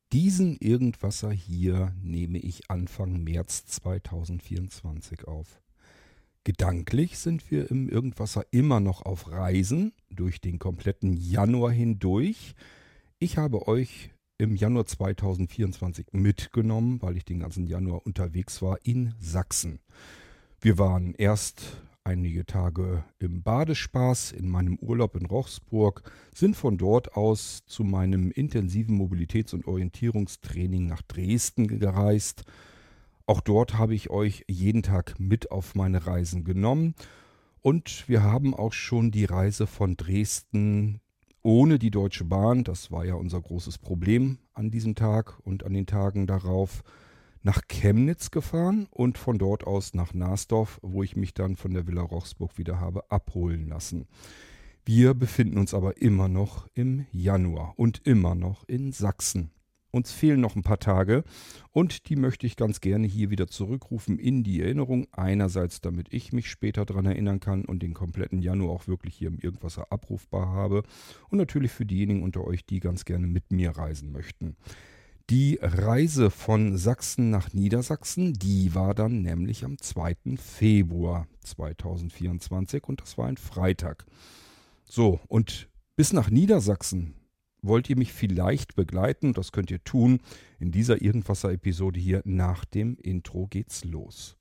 Diesen Irgendwasser hier nehme ich Anfang März 2024 auf. Gedanklich sind wir im Irgendwasser immer noch auf Reisen durch den kompletten Januar hindurch. Ich habe euch im Januar 2024 mitgenommen, weil ich den ganzen Januar unterwegs war in Sachsen. Wir waren erst einige Tage im Badespaß in meinem Urlaub in Rochsburg, sind von dort aus zu meinem intensiven Mobilitäts- und Orientierungstraining nach Dresden gereist. Auch dort habe ich euch jeden Tag mit auf meine Reisen genommen und wir haben auch schon die Reise von Dresden ohne die Deutsche Bahn, das war ja unser großes Problem an diesem Tag und an den Tagen darauf, nach Chemnitz gefahren und von dort aus nach Nasdorf, wo ich mich dann von der Villa Rochsburg wieder habe abholen lassen. Wir befinden uns aber immer noch im Januar und immer noch in Sachsen. Uns fehlen noch ein paar Tage und die möchte ich ganz gerne hier wieder zurückrufen in die Erinnerung. Einerseits, damit ich mich später daran erinnern kann und den kompletten Januar auch wirklich hier im Irgendwasser abrufbar habe. Und natürlich für diejenigen unter euch, die ganz gerne mit mir reisen möchten. Die Reise von Sachsen nach Niedersachsen, die war dann nämlich am 2. Februar 2024 und das war ein Freitag. So, und bis nach Niedersachsen wollt ihr mich vielleicht begleiten? Das könnt ihr tun. In dieser Irgendwasser-Episode hier nach dem Intro geht's los.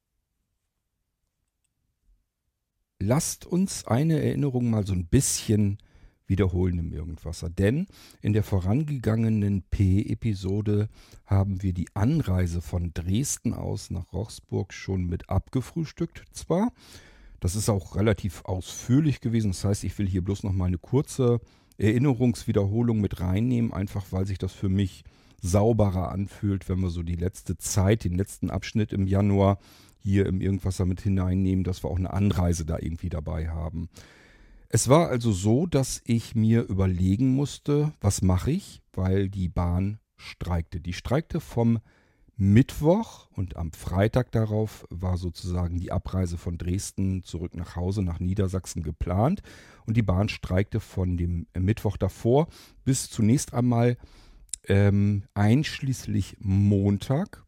Lasst uns eine Erinnerung mal so ein bisschen wiederholen im Irgendwasser. Denn in der vorangegangenen P-Episode haben wir die Anreise von Dresden aus nach Rochsburg schon mit abgefrühstückt zwar. Das ist auch relativ ausführlich gewesen. Das heißt, ich will hier bloß noch mal eine kurze Erinnerungswiederholung mit reinnehmen, einfach weil sich das für mich sauberer anfühlt, wenn wir so die letzte Zeit, den letzten Abschnitt im Januar hier im Irgendwasser mit hineinnehmen, dass wir auch eine Anreise da irgendwie dabei haben. Es war also so, dass ich mir überlegen musste, was mache ich, weil die Bahn streikte. Die streikte vom Mittwoch und am Freitag darauf war sozusagen die Abreise von Dresden zurück nach Hause, nach Niedersachsen geplant. Und die Bahn streikte von dem Mittwoch davor bis zunächst einmal einschließlich Montag.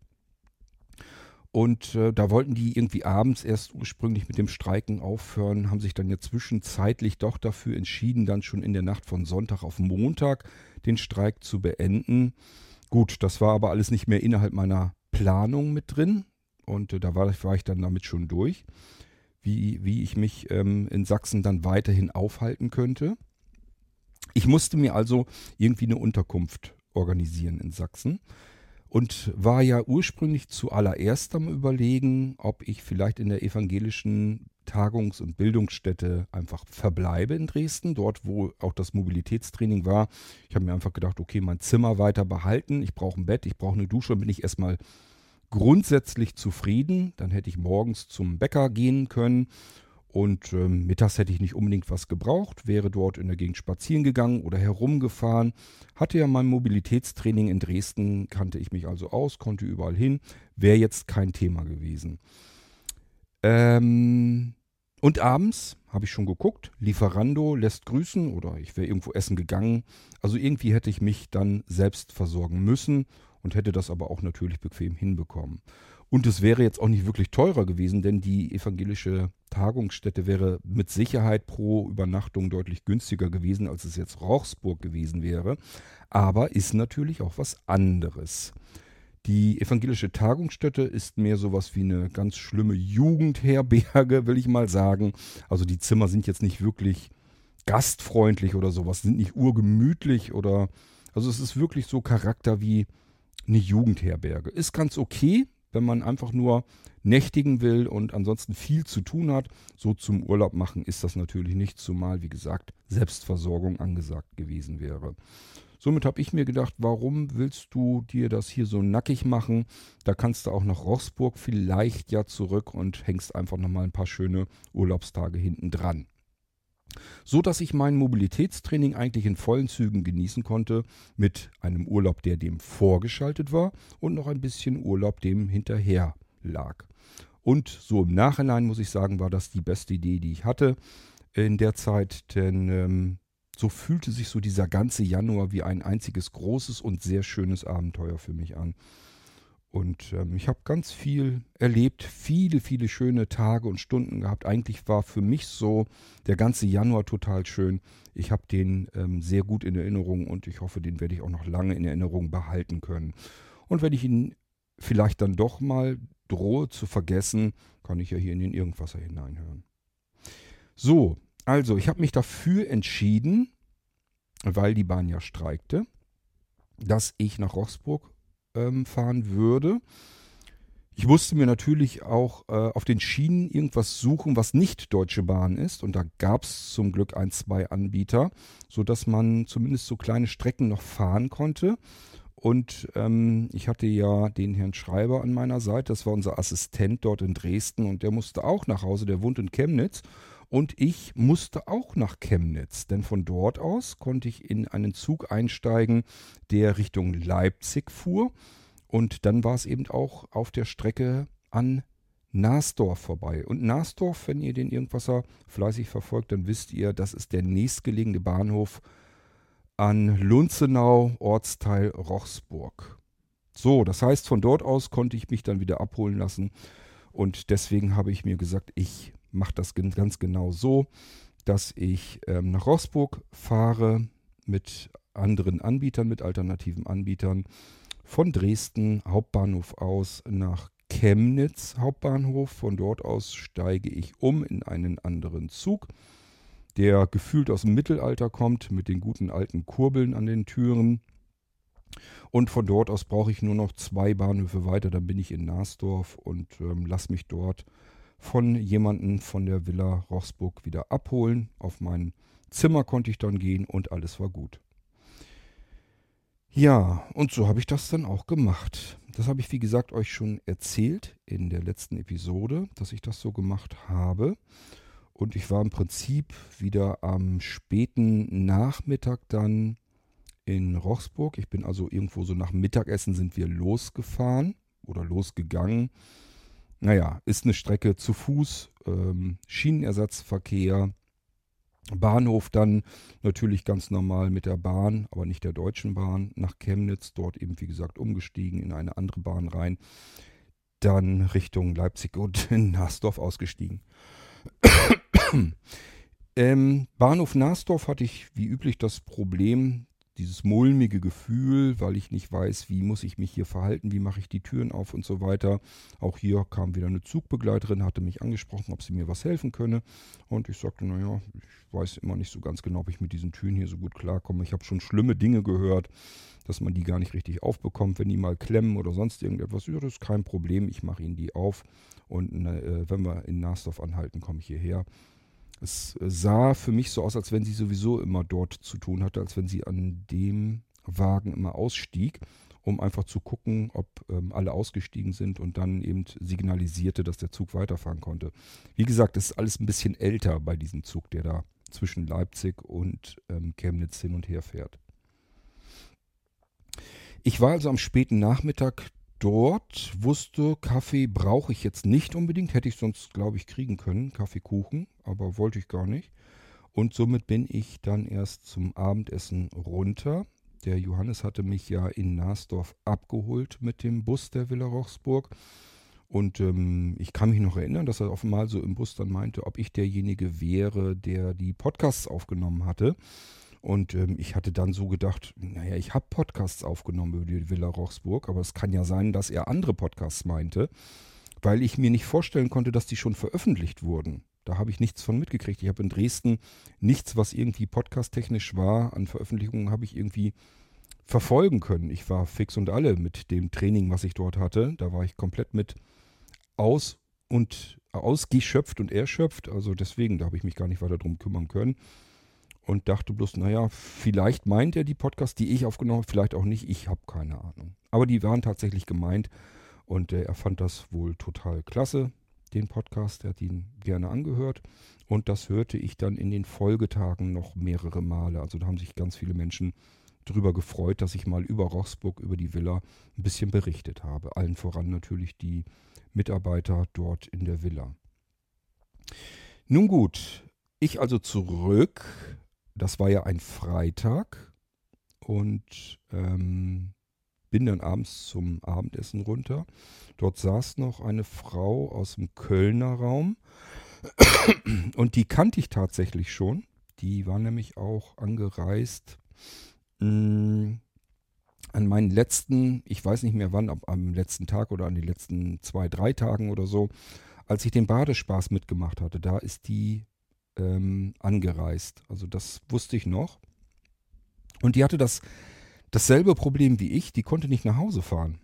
Und da wollten die irgendwie abends erst ursprünglich mit dem Streiken aufhören, haben sich dann ja zwischenzeitlich doch dafür entschieden, dann schon in der Nacht von Sonntag auf Montag den Streik zu beenden. Gut, das war aber alles nicht mehr innerhalb meiner Planung mit drin. Und da war ich dann damit schon durch, wie ich mich in Sachsen dann weiterhin aufhalten könnte. Ich musste mir also irgendwie eine Unterkunft organisieren in Sachsen. Und war ja ursprünglich zuallererst am Überlegen, ob ich vielleicht in der evangelischen Tagungs- und Bildungsstätte einfach verbleibe in Dresden, dort wo auch das Mobilitätstraining war. Ich habe mir einfach gedacht, okay, mein Zimmer weiter behalten, ich brauche ein Bett, ich brauche eine Dusche, dann bin ich erstmal grundsätzlich zufrieden. Dann hätte ich morgens zum Bäcker gehen können und mittags hätte ich nicht unbedingt was gebraucht, wäre dort in der Gegend spazieren gegangen oder herumgefahren. Hatte ja mein Mobilitätstraining in Dresden, kannte ich mich also aus, konnte überall hin, wäre jetzt kein Thema gewesen. Und abends habe ich schon geguckt, Lieferando lässt grüßen oder ich wäre irgendwo essen gegangen. Also irgendwie hätte ich mich dann selbst versorgen müssen und hätte das aber auch natürlich bequem hinbekommen. Und es wäre jetzt auch nicht wirklich teurer gewesen, denn die evangelische Tagungsstätte wäre mit Sicherheit pro Übernachtung deutlich günstiger gewesen, als es jetzt Rochsburg gewesen wäre. Aber ist natürlich auch was anderes. Die evangelische Tagungsstätte ist mehr sowas wie eine ganz schlimme Jugendherberge, will ich mal sagen. Also die Zimmer sind jetzt nicht wirklich gastfreundlich oder sowas, sind nicht urgemütlich oder... Also es ist wirklich so Charakter wie eine Jugendherberge. Ist ganz okay, wenn man einfach nur nächtigen will und ansonsten viel zu tun hat. So zum Urlaub machen ist das natürlich nicht, zumal, wie gesagt, Selbstversorgung angesagt gewesen wäre. Somit habe ich mir gedacht, warum willst du dir das hier so nackig machen? Da kannst du auch nach Rochsburg vielleicht ja zurück und hängst einfach nochmal ein paar schöne Urlaubstage hinten dran. So dass ich mein Mobilitätstraining eigentlich in vollen Zügen genießen konnte, mit einem Urlaub, der dem vorgeschaltet war und noch ein bisschen Urlaub, dem hinterher lag. Und so im Nachhinein muss ich sagen, war das die beste Idee, die ich hatte in der Zeit, denn So fühlte sich so dieser ganze Januar wie ein einziges großes und sehr schönes Abenteuer für mich an. Und ich habe ganz viel erlebt, viele, viele schöne Tage und Stunden gehabt. Eigentlich war für mich so der ganze Januar total schön. Ich habe den sehr gut in Erinnerung und ich hoffe, den werde ich auch noch lange in Erinnerung behalten können. Und wenn ich ihn vielleicht dann doch mal drohe zu vergessen, kann ich ja hier in den Irgendwasser hineinhören. So, also ich habe mich dafür entschieden, weil die Bahn ja streikte, dass ich nach Roxburg fahren würde. Ich musste mir natürlich auch auf den Schienen irgendwas suchen, was nicht Deutsche Bahn ist. Und da gab es zum Glück ein, zwei Anbieter, sodass man zumindest so kleine Strecken noch fahren konnte. Und ich hatte ja den Herrn Schreiber an meiner Seite, das war unser Assistent dort in Dresden und der musste auch nach Hause, der wohnt in Chemnitz. Und ich musste auch nach Chemnitz, denn von dort aus konnte ich in einen Zug einsteigen, der Richtung Leipzig fuhr. Und dann war es eben auch auf der Strecke an Nasdorf vorbei. Und Nasdorf, wenn ihr den Irgendwasser fleißig verfolgt, dann wisst ihr, das ist der nächstgelegene Bahnhof an Lunzenau, Ortsteil Rochsburg. So, das heißt, von dort aus konnte ich mich dann wieder abholen lassen. Und deswegen habe ich mir gesagt, ich mache das ganz genau so, dass ich nach Roxburg fahre mit anderen Anbietern, mit alternativen Anbietern. Von Dresden Hauptbahnhof aus nach Chemnitz Hauptbahnhof. Von dort aus steige ich um in einen anderen Zug, der gefühlt aus dem Mittelalter kommt, mit den guten alten Kurbeln an den Türen. Und von dort aus brauche ich nur noch 2 Bahnhöfe weiter, dann bin ich in Nasdorf und lasse mich dort von jemandem von der Villa Roxburg wieder abholen. Auf mein Zimmer konnte ich dann gehen und alles war gut. Ja, und so habe ich das dann auch gemacht. Das habe ich, wie gesagt, euch schon erzählt in der letzten Episode, dass ich das so gemacht habe. Und ich war im Prinzip wieder am späten Nachmittag dann in Roxburg. Ich bin also irgendwo so nach Mittagessen sind wir losgefahren oder losgegangen. Naja, ist eine Strecke zu Fuß, Schienenersatzverkehr, Bahnhof dann natürlich ganz normal mit der Bahn, aber nicht der Deutschen Bahn, nach Chemnitz, dort eben wie gesagt umgestiegen in eine andere Bahn rein, dann Richtung Leipzig und in Nasdorf ausgestiegen. Bahnhof Nasdorf hatte ich wie üblich das Problem, dieses mulmige Gefühl, weil ich nicht weiß, wie muss ich mich hier verhalten, wie mache ich die Türen auf und so weiter. Auch hier kam wieder eine Zugbegleiterin, hatte mich angesprochen, ob sie mir was helfen könne. Und ich sagte, naja, ich weiß immer nicht so ganz genau, ob ich mit diesen Türen hier so gut klarkomme. Ich habe schon schlimme Dinge gehört, dass man die gar nicht richtig aufbekommt, wenn die mal klemmen oder sonst irgendetwas. Ja, das ist kein Problem, ich mache ihnen die auf. Und wenn wir in Nasdorf anhalten, komme ich hierher. Es sah für mich so aus, als wenn sie sowieso immer dort zu tun hatte, als wenn sie an dem Wagen immer ausstieg, um einfach zu gucken, ob alle ausgestiegen sind und dann eben signalisierte, dass der Zug weiterfahren konnte. Wie gesagt, es ist alles ein bisschen älter bei diesem Zug, der da zwischen Leipzig und Chemnitz hin und her fährt. Ich war also am späten Nachmittag dort, wusste, Kaffee brauche ich jetzt nicht unbedingt, hätte ich sonst, glaube ich, kriegen können, Kaffeekuchen, aber wollte ich gar nicht. Und somit bin ich dann erst zum Abendessen runter. Der Johannes hatte mich ja in Nasdorf abgeholt mit dem Bus der Villa Roxburg. Und ich kann mich noch erinnern, dass er auf einmal so im Bus dann meinte, ob ich derjenige wäre, der die Podcasts aufgenommen hatte. Und ich hatte dann so gedacht, naja, ich habe Podcasts aufgenommen über die Villa Roxburg, aber es kann ja sein, dass er andere Podcasts meinte, weil ich mir nicht vorstellen konnte, dass die schon veröffentlicht wurden. Da habe ich nichts von mitgekriegt. Ich habe in Dresden nichts, was irgendwie podcasttechnisch war, an Veröffentlichungen habe ich irgendwie verfolgen können. Ich war fix und alle mit dem Training, was ich dort hatte. Da war ich komplett mit ausgeschöpft und erschöpft. Also deswegen, da habe ich mich gar nicht weiter drum kümmern können. Und dachte bloß, naja, vielleicht meint er die Podcasts, die ich aufgenommen habe, vielleicht auch nicht. Ich habe keine Ahnung. Aber die waren tatsächlich gemeint und er fand das wohl total klasse, den Podcast. Er hat ihn gerne angehört und das hörte ich dann in den Folgetagen noch mehrere Male. Also da haben sich ganz viele Menschen drüber gefreut, dass ich mal über Roxburg, über die Villa ein bisschen berichtet habe. Allen voran natürlich die Mitarbeiter dort in der Villa. Nun gut, ich also zurück das war ja ein Freitag und bin dann abends zum Abendessen runter. Dort saß noch eine Frau aus dem Kölner Raum und die kannte ich tatsächlich schon. Die war nämlich auch angereist an meinen letzten, ich weiß nicht mehr wann, ob am letzten Tag oder an den letzten 2, 3 Tagen oder so, als ich den Badespaß mitgemacht hatte. Da ist die angereist. Also das wusste ich noch. Und die hatte dasselbe Problem wie ich. Die konnte nicht nach Hause fahren.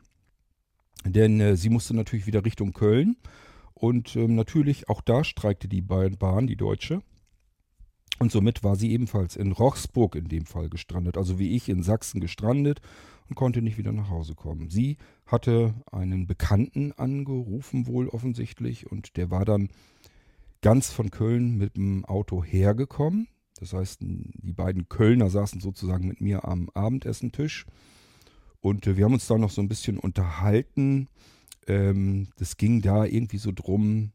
Denn sie musste natürlich wieder Richtung Köln. Und natürlich auch da streikte die Bahn, die Deutsche. Und somit war sie ebenfalls in Rochsburg in dem Fall gestrandet. Also wie ich in Sachsen gestrandet und konnte nicht wieder nach Hause kommen. Sie hatte einen Bekannten angerufen, wohl offensichtlich. Und der war dann ganz von Köln mit dem Auto hergekommen. Das heißt, die beiden Kölner saßen sozusagen mit mir am Abendessentisch. Und wir haben uns da noch so ein bisschen unterhalten. Das ging da irgendwie so drum,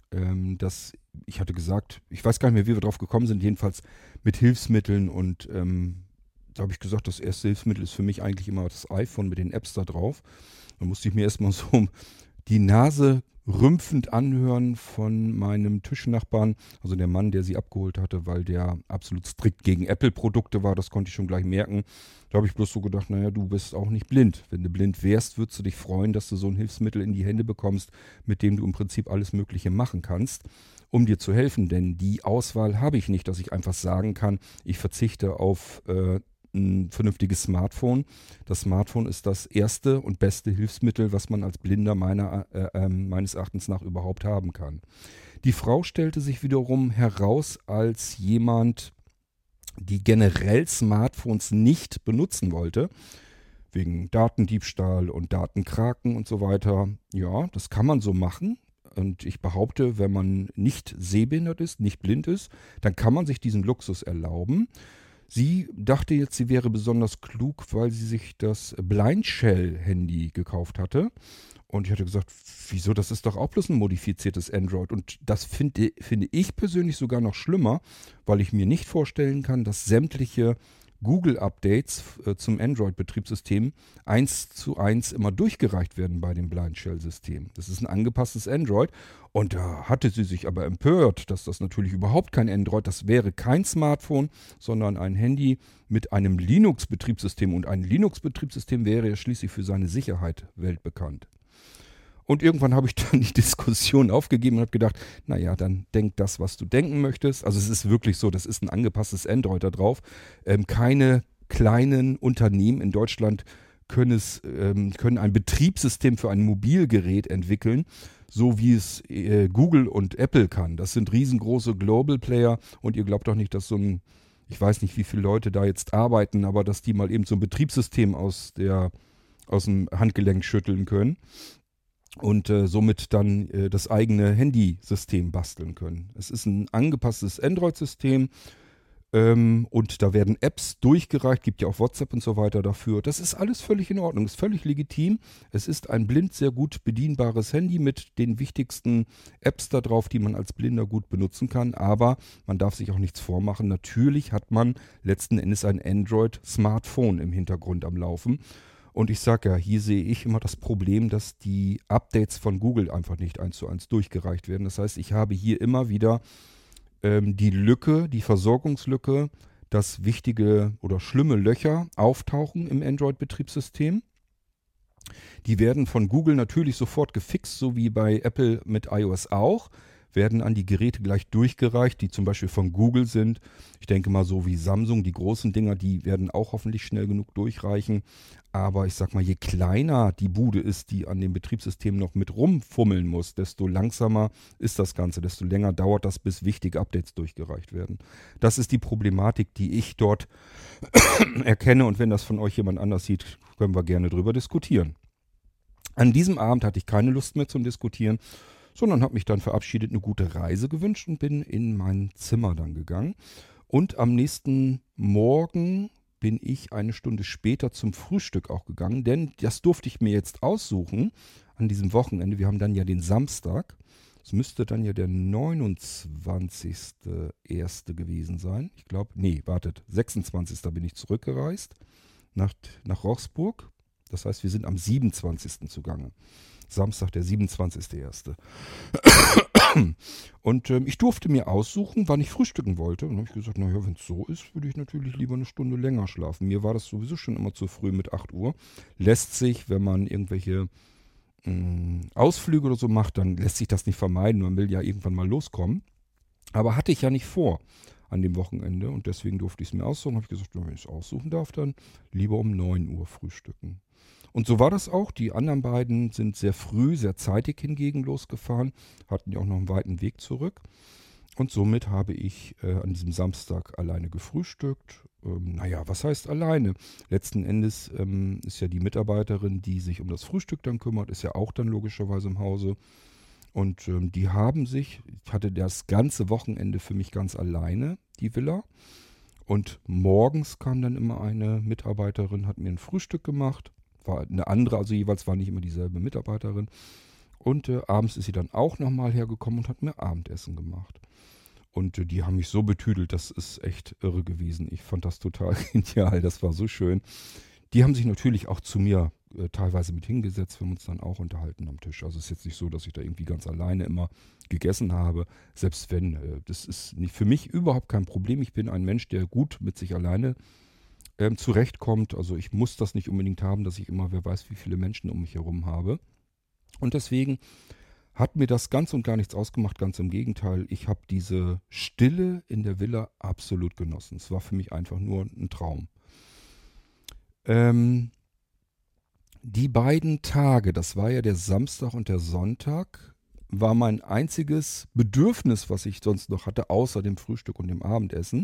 dass ich hatte gesagt, ich weiß gar nicht mehr, wie wir drauf gekommen sind, jedenfalls mit Hilfsmitteln. Und da habe ich gesagt, das erste Hilfsmittel ist für mich eigentlich immer das iPhone mit den Apps da drauf. Da musste ich mir erstmal so die Nase rümpfend anhören von meinem Tischnachbarn, also der Mann, der sie abgeholt hatte, weil der absolut strikt gegen Apple-Produkte war, das konnte ich schon gleich merken. Da habe ich bloß so gedacht, naja, du bist auch nicht blind. Wenn du blind wärst, würdest du dich freuen, dass du so ein Hilfsmittel in die Hände bekommst, mit dem du im Prinzip alles Mögliche machen kannst, um dir zu helfen. Denn die Auswahl habe ich nicht, dass ich einfach sagen kann, ich verzichte auf ein vernünftiges Smartphone. Das Smartphone ist das erste und beste Hilfsmittel, was man als Blinder meines Erachtens nach überhaupt haben kann. Die Frau stellte sich wiederum heraus als jemand, die generell Smartphones nicht benutzen wollte, wegen Datendiebstahl und Datenkraken und so weiter. Ja, das kann man so machen. Und ich behaupte, wenn man nicht sehbehindert ist, nicht blind ist, dann kann man sich diesen Luxus erlauben. Sie dachte jetzt, sie wäre besonders klug, weil sie sich das Blind Shell Handy gekauft hatte. Und ich hatte gesagt, wieso, das ist doch auch bloß ein modifiziertes Android. Und das finde ich persönlich sogar noch schlimmer, weil ich mir nicht vorstellen kann, dass sämtliche Google-Updates zum Android-Betriebssystem 1:1 immer durchgereicht werden bei dem Blind Shell-System. Das ist ein angepasstes Android. Und da hatte sie sich aber empört, dass das natürlich überhaupt kein Android, das wäre kein Smartphone, sondern ein Handy mit einem Linux-Betriebssystem. Und ein Linux-Betriebssystem wäre ja schließlich für seine Sicherheit weltbekannt. Und irgendwann habe ich dann die Diskussion aufgegeben und habe gedacht, naja, dann denk das, was du denken möchtest. Also es ist wirklich so, das ist ein angepasstes Android da drauf. Keine kleinen Unternehmen in Deutschland können ein Betriebssystem für ein Mobilgerät entwickeln, so wie es Google und Apple kann. Das sind riesengroße Global Player und ihr glaubt doch nicht, dass ich weiß nicht, wie viele Leute da jetzt arbeiten, aber dass die mal eben so ein Betriebssystem aus dem Handgelenk schütteln können. Und somit dann das eigene Handysystem basteln können. Es ist ein angepasstes Android-System und da werden Apps durchgereicht, gibt ja auch WhatsApp und so weiter dafür. Das ist alles völlig in Ordnung, ist völlig legitim. Es ist ein blind sehr gut bedienbares Handy mit den wichtigsten Apps da drauf, die man als Blinder gut benutzen kann. Aber man darf sich auch nichts vormachen. Natürlich hat man letzten Endes ein Android-Smartphone im Hintergrund am Laufen. Und ich sage ja, hier sehe ich immer das Problem, dass die Updates von Google einfach nicht 1:1 durchgereicht werden. Das heißt, ich habe hier immer wieder die Lücke, die Versorgungslücke, dass wichtige oder schlimme Löcher auftauchen im Android-Betriebssystem. Die werden von Google natürlich sofort gefixt, so wie bei Apple mit iOS auch. Werden an die Geräte gleich durchgereicht, die zum Beispiel von Google sind. Ich denke mal so wie Samsung, die großen Dinger, die werden auch hoffentlich schnell genug durchreichen. Aber ich sag mal, je kleiner die Bude ist, die an dem Betriebssystem noch mit rumfummeln muss, desto langsamer ist das Ganze, desto länger dauert das, bis wichtige Updates durchgereicht werden. Das ist die Problematik, die ich dort erkenne. Und wenn das von euch jemand anders sieht, können wir gerne drüber diskutieren. An diesem Abend hatte ich keine Lust mehr zum Diskutieren, sondern habe mich dann verabschiedet, eine gute Reise gewünscht und bin in mein Zimmer dann gegangen. Und am nächsten Morgen bin ich eine Stunde später zum Frühstück auch gegangen, denn das durfte ich mir jetzt aussuchen an diesem Wochenende. Wir haben dann ja den Samstag. Es müsste dann ja der 29.01. gewesen sein. Ich glaube, nee, wartet, 26. bin ich zurückgereist nach Rochsburg. Das heißt, wir sind am 27. zugange. Samstag, der 27.01. Und ich durfte mir aussuchen, wann ich frühstücken wollte. Und dann habe ich gesagt, naja, wenn es so ist, würde ich natürlich lieber eine Stunde länger schlafen. Mir war das sowieso schon immer zu früh mit 8 Uhr. Lässt sich, wenn man irgendwelche Ausflüge oder so macht, dann lässt sich das nicht vermeiden. Man will ja irgendwann mal loskommen. Aber hatte ich ja nicht vor an dem Wochenende. Und deswegen durfte ich es mir aussuchen. Habe ich gesagt, wenn ich es aussuchen darf, dann lieber um 9 Uhr frühstücken. Und so war das auch. Die anderen beiden sind sehr früh, sehr zeitig hingegen losgefahren, hatten ja auch noch einen weiten Weg zurück. Und somit habe ich an diesem Samstag alleine gefrühstückt. Naja, was heißt alleine? Letzten Endes ist ja die Mitarbeiterin, die sich um das Frühstück dann kümmert, ist ja auch dann logischerweise im Hause. Und die haben sich, ich hatte das ganze Wochenende für mich ganz alleine, die Villa. Und morgens kam dann immer eine Mitarbeiterin, hat mir ein Frühstück gemacht. War eine andere, also jeweils war nicht immer dieselbe Mitarbeiterin. Und abends ist sie dann auch nochmal hergekommen und hat mir Abendessen gemacht. Und die haben mich so betüdelt, das ist echt irre gewesen. Ich fand das total genial, das war so schön. Die haben sich natürlich auch zu mir teilweise mit hingesetzt, wir haben uns dann auch unterhalten am Tisch. Also es ist jetzt nicht so, dass ich da irgendwie ganz alleine immer gegessen habe. Selbst wenn, das ist nicht, für mich überhaupt kein Problem. Ich bin ein Mensch, der gut mit sich alleine zurechtkommt. Also ich muss das nicht unbedingt haben, dass ich immer, wer weiß, wie viele Menschen um mich herum habe. Und deswegen hat mir das ganz und gar nichts ausgemacht, ganz im Gegenteil. Ich habe diese Stille in der Villa absolut genossen. Es war für mich einfach nur ein Traum. Die beiden Tage, das war ja der Samstag und der Sonntag, war mein einziges Bedürfnis, was ich sonst noch hatte, außer dem Frühstück und dem Abendessen.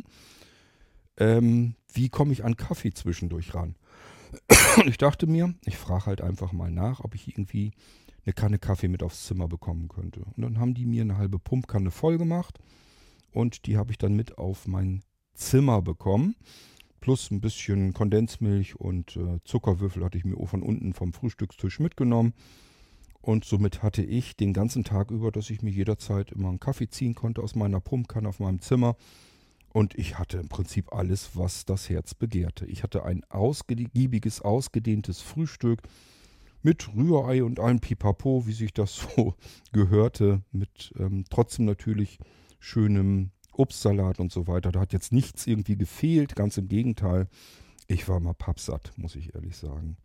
Wie komme ich an Kaffee zwischendurch ran? Und ich dachte mir, ich frage halt einfach mal nach, ob ich irgendwie eine Kanne Kaffee mit aufs Zimmer bekommen könnte. Und dann haben die mir eine halbe Pumpkanne voll gemacht und die habe ich dann mit auf mein Zimmer bekommen. Plus ein bisschen Kondensmilch und Zuckerwürfel hatte ich mir von unten vom Frühstückstisch mitgenommen. Und somit hatte ich den ganzen Tag über, dass ich mir jederzeit immer einen Kaffee ziehen konnte aus meiner Pumpkanne auf meinem Zimmer. Und ich hatte im Prinzip alles, was das Herz begehrte. Ich hatte ein ausgiebiges, ausgedehntes Frühstück mit Rührei und allem Pipapo, wie sich das so gehörte, mit trotzdem natürlich schönem Obstsalat und so weiter. Da hat jetzt nichts irgendwie gefehlt, ganz im Gegenteil. Ich war mal pappsatt, muss ich ehrlich sagen.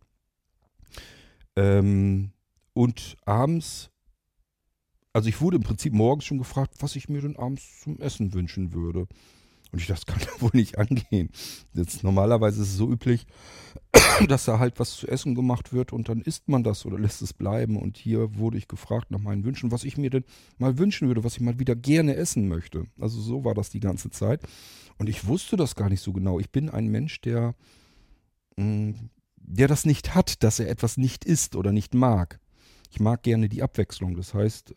Und abends, also ich wurde im Prinzip morgens schon gefragt, was ich mir denn abends zum Essen wünschen würde. Und ich dachte, das kann ja wohl nicht angehen. Normalerweise ist es so üblich, dass da halt was zu essen gemacht wird und dann isst man das oder lässt es bleiben. Und hier wurde ich gefragt nach meinen Wünschen, was ich mir denn mal wünschen würde, was ich mal wieder gerne essen möchte. Also so war das die ganze Zeit. Und ich wusste das gar nicht so genau. Ich bin ein Mensch, der das nicht hat, dass er etwas nicht isst oder nicht mag. Ich mag gerne die Abwechslung. Das heißt,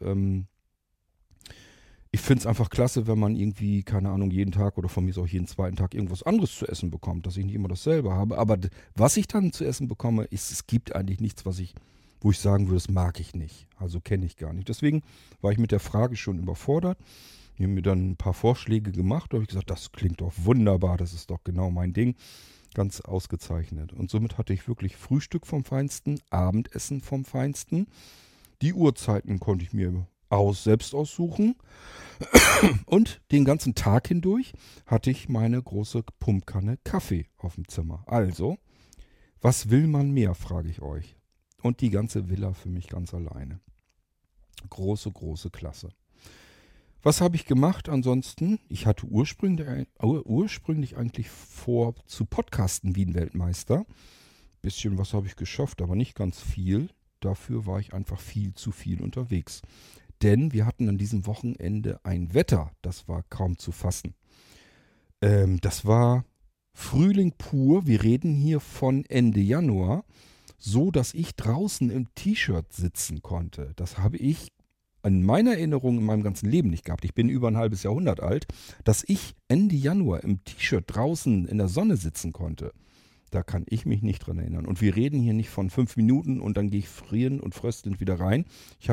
ich finde es einfach klasse, wenn man irgendwie, keine Ahnung, jeden Tag oder von mir auch jeden zweiten Tag irgendwas anderes zu essen bekommt, dass ich nicht immer dasselbe habe. Aber was ich dann zu essen bekomme, es gibt eigentlich nichts, wo ich sagen würde, das mag ich nicht. Also kenne ich gar nicht. Deswegen war ich mit der Frage schon überfordert. Die haben mir dann ein paar Vorschläge gemacht. Da habe ich gesagt, das klingt doch wunderbar, das ist doch genau mein Ding. Ganz ausgezeichnet. Und somit hatte ich wirklich Frühstück vom Feinsten, Abendessen vom Feinsten. Die Uhrzeiten konnte ich mir selbst aussuchen. Und den ganzen Tag hindurch hatte ich meine große Pumpkanne Kaffee auf dem Zimmer. Also, was will man mehr, frage ich euch. Und die ganze Villa für mich ganz alleine. Große, große Klasse. Was habe ich gemacht ansonsten? Ich hatte ursprünglich eigentlich vor zu podcasten wie ein Weltmeister. Bisschen was habe ich geschafft, aber nicht ganz viel. Dafür war ich einfach viel zu viel unterwegs. Denn wir hatten an diesem Wochenende ein Wetter, das war kaum zu fassen. Das war Frühling pur, wir reden hier von Ende Januar, so dass ich draußen im T-Shirt sitzen konnte. Das habe ich in meiner Erinnerung in meinem ganzen Leben nicht gehabt. Ich bin über ein halbes Jahrhundert alt, dass ich Ende Januar im T-Shirt draußen in der Sonne sitzen konnte. Da kann ich mich nicht dran erinnern. Und wir reden hier nicht von 5 Minuten und dann gehe ich frieren und fröstelnd wieder rein. Ich habe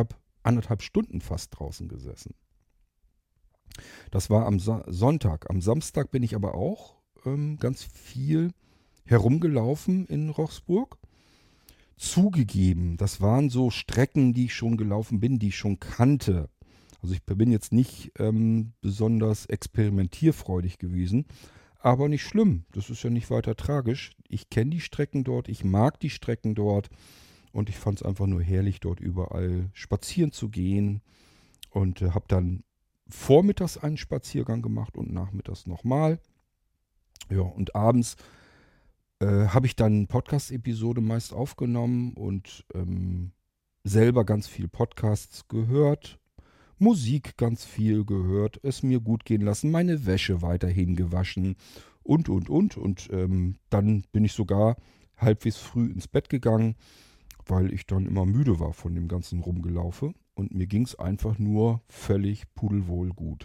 1,5 Stunden fast draußen gesessen. Das war am Sonntag. Am Samstag bin ich aber auch ganz viel herumgelaufen in Rochsburg. Zugegeben, das waren so Strecken, die ich schon gelaufen bin, die ich schon kannte. Also ich bin jetzt nicht besonders experimentierfreudig gewesen, aber nicht schlimm. Das ist ja nicht weiter tragisch. Ich kenne die Strecken dort, ich mag die Strecken dort und ich fand es einfach nur herrlich, dort überall spazieren zu gehen und habe dann vormittags einen Spaziergang gemacht und nachmittags nochmal. Ja, und abends habe ich dann Podcast-Episode meist aufgenommen und selber ganz viel Podcasts gehört, Musik ganz viel gehört, es mir gut gehen lassen, meine Wäsche weiterhin gewaschen und. Und dann bin ich sogar halbwegs früh ins Bett gegangen, weil ich dann immer müde war von dem ganzen Rumgelaufe. Und mir ging es einfach nur völlig pudelwohl gut.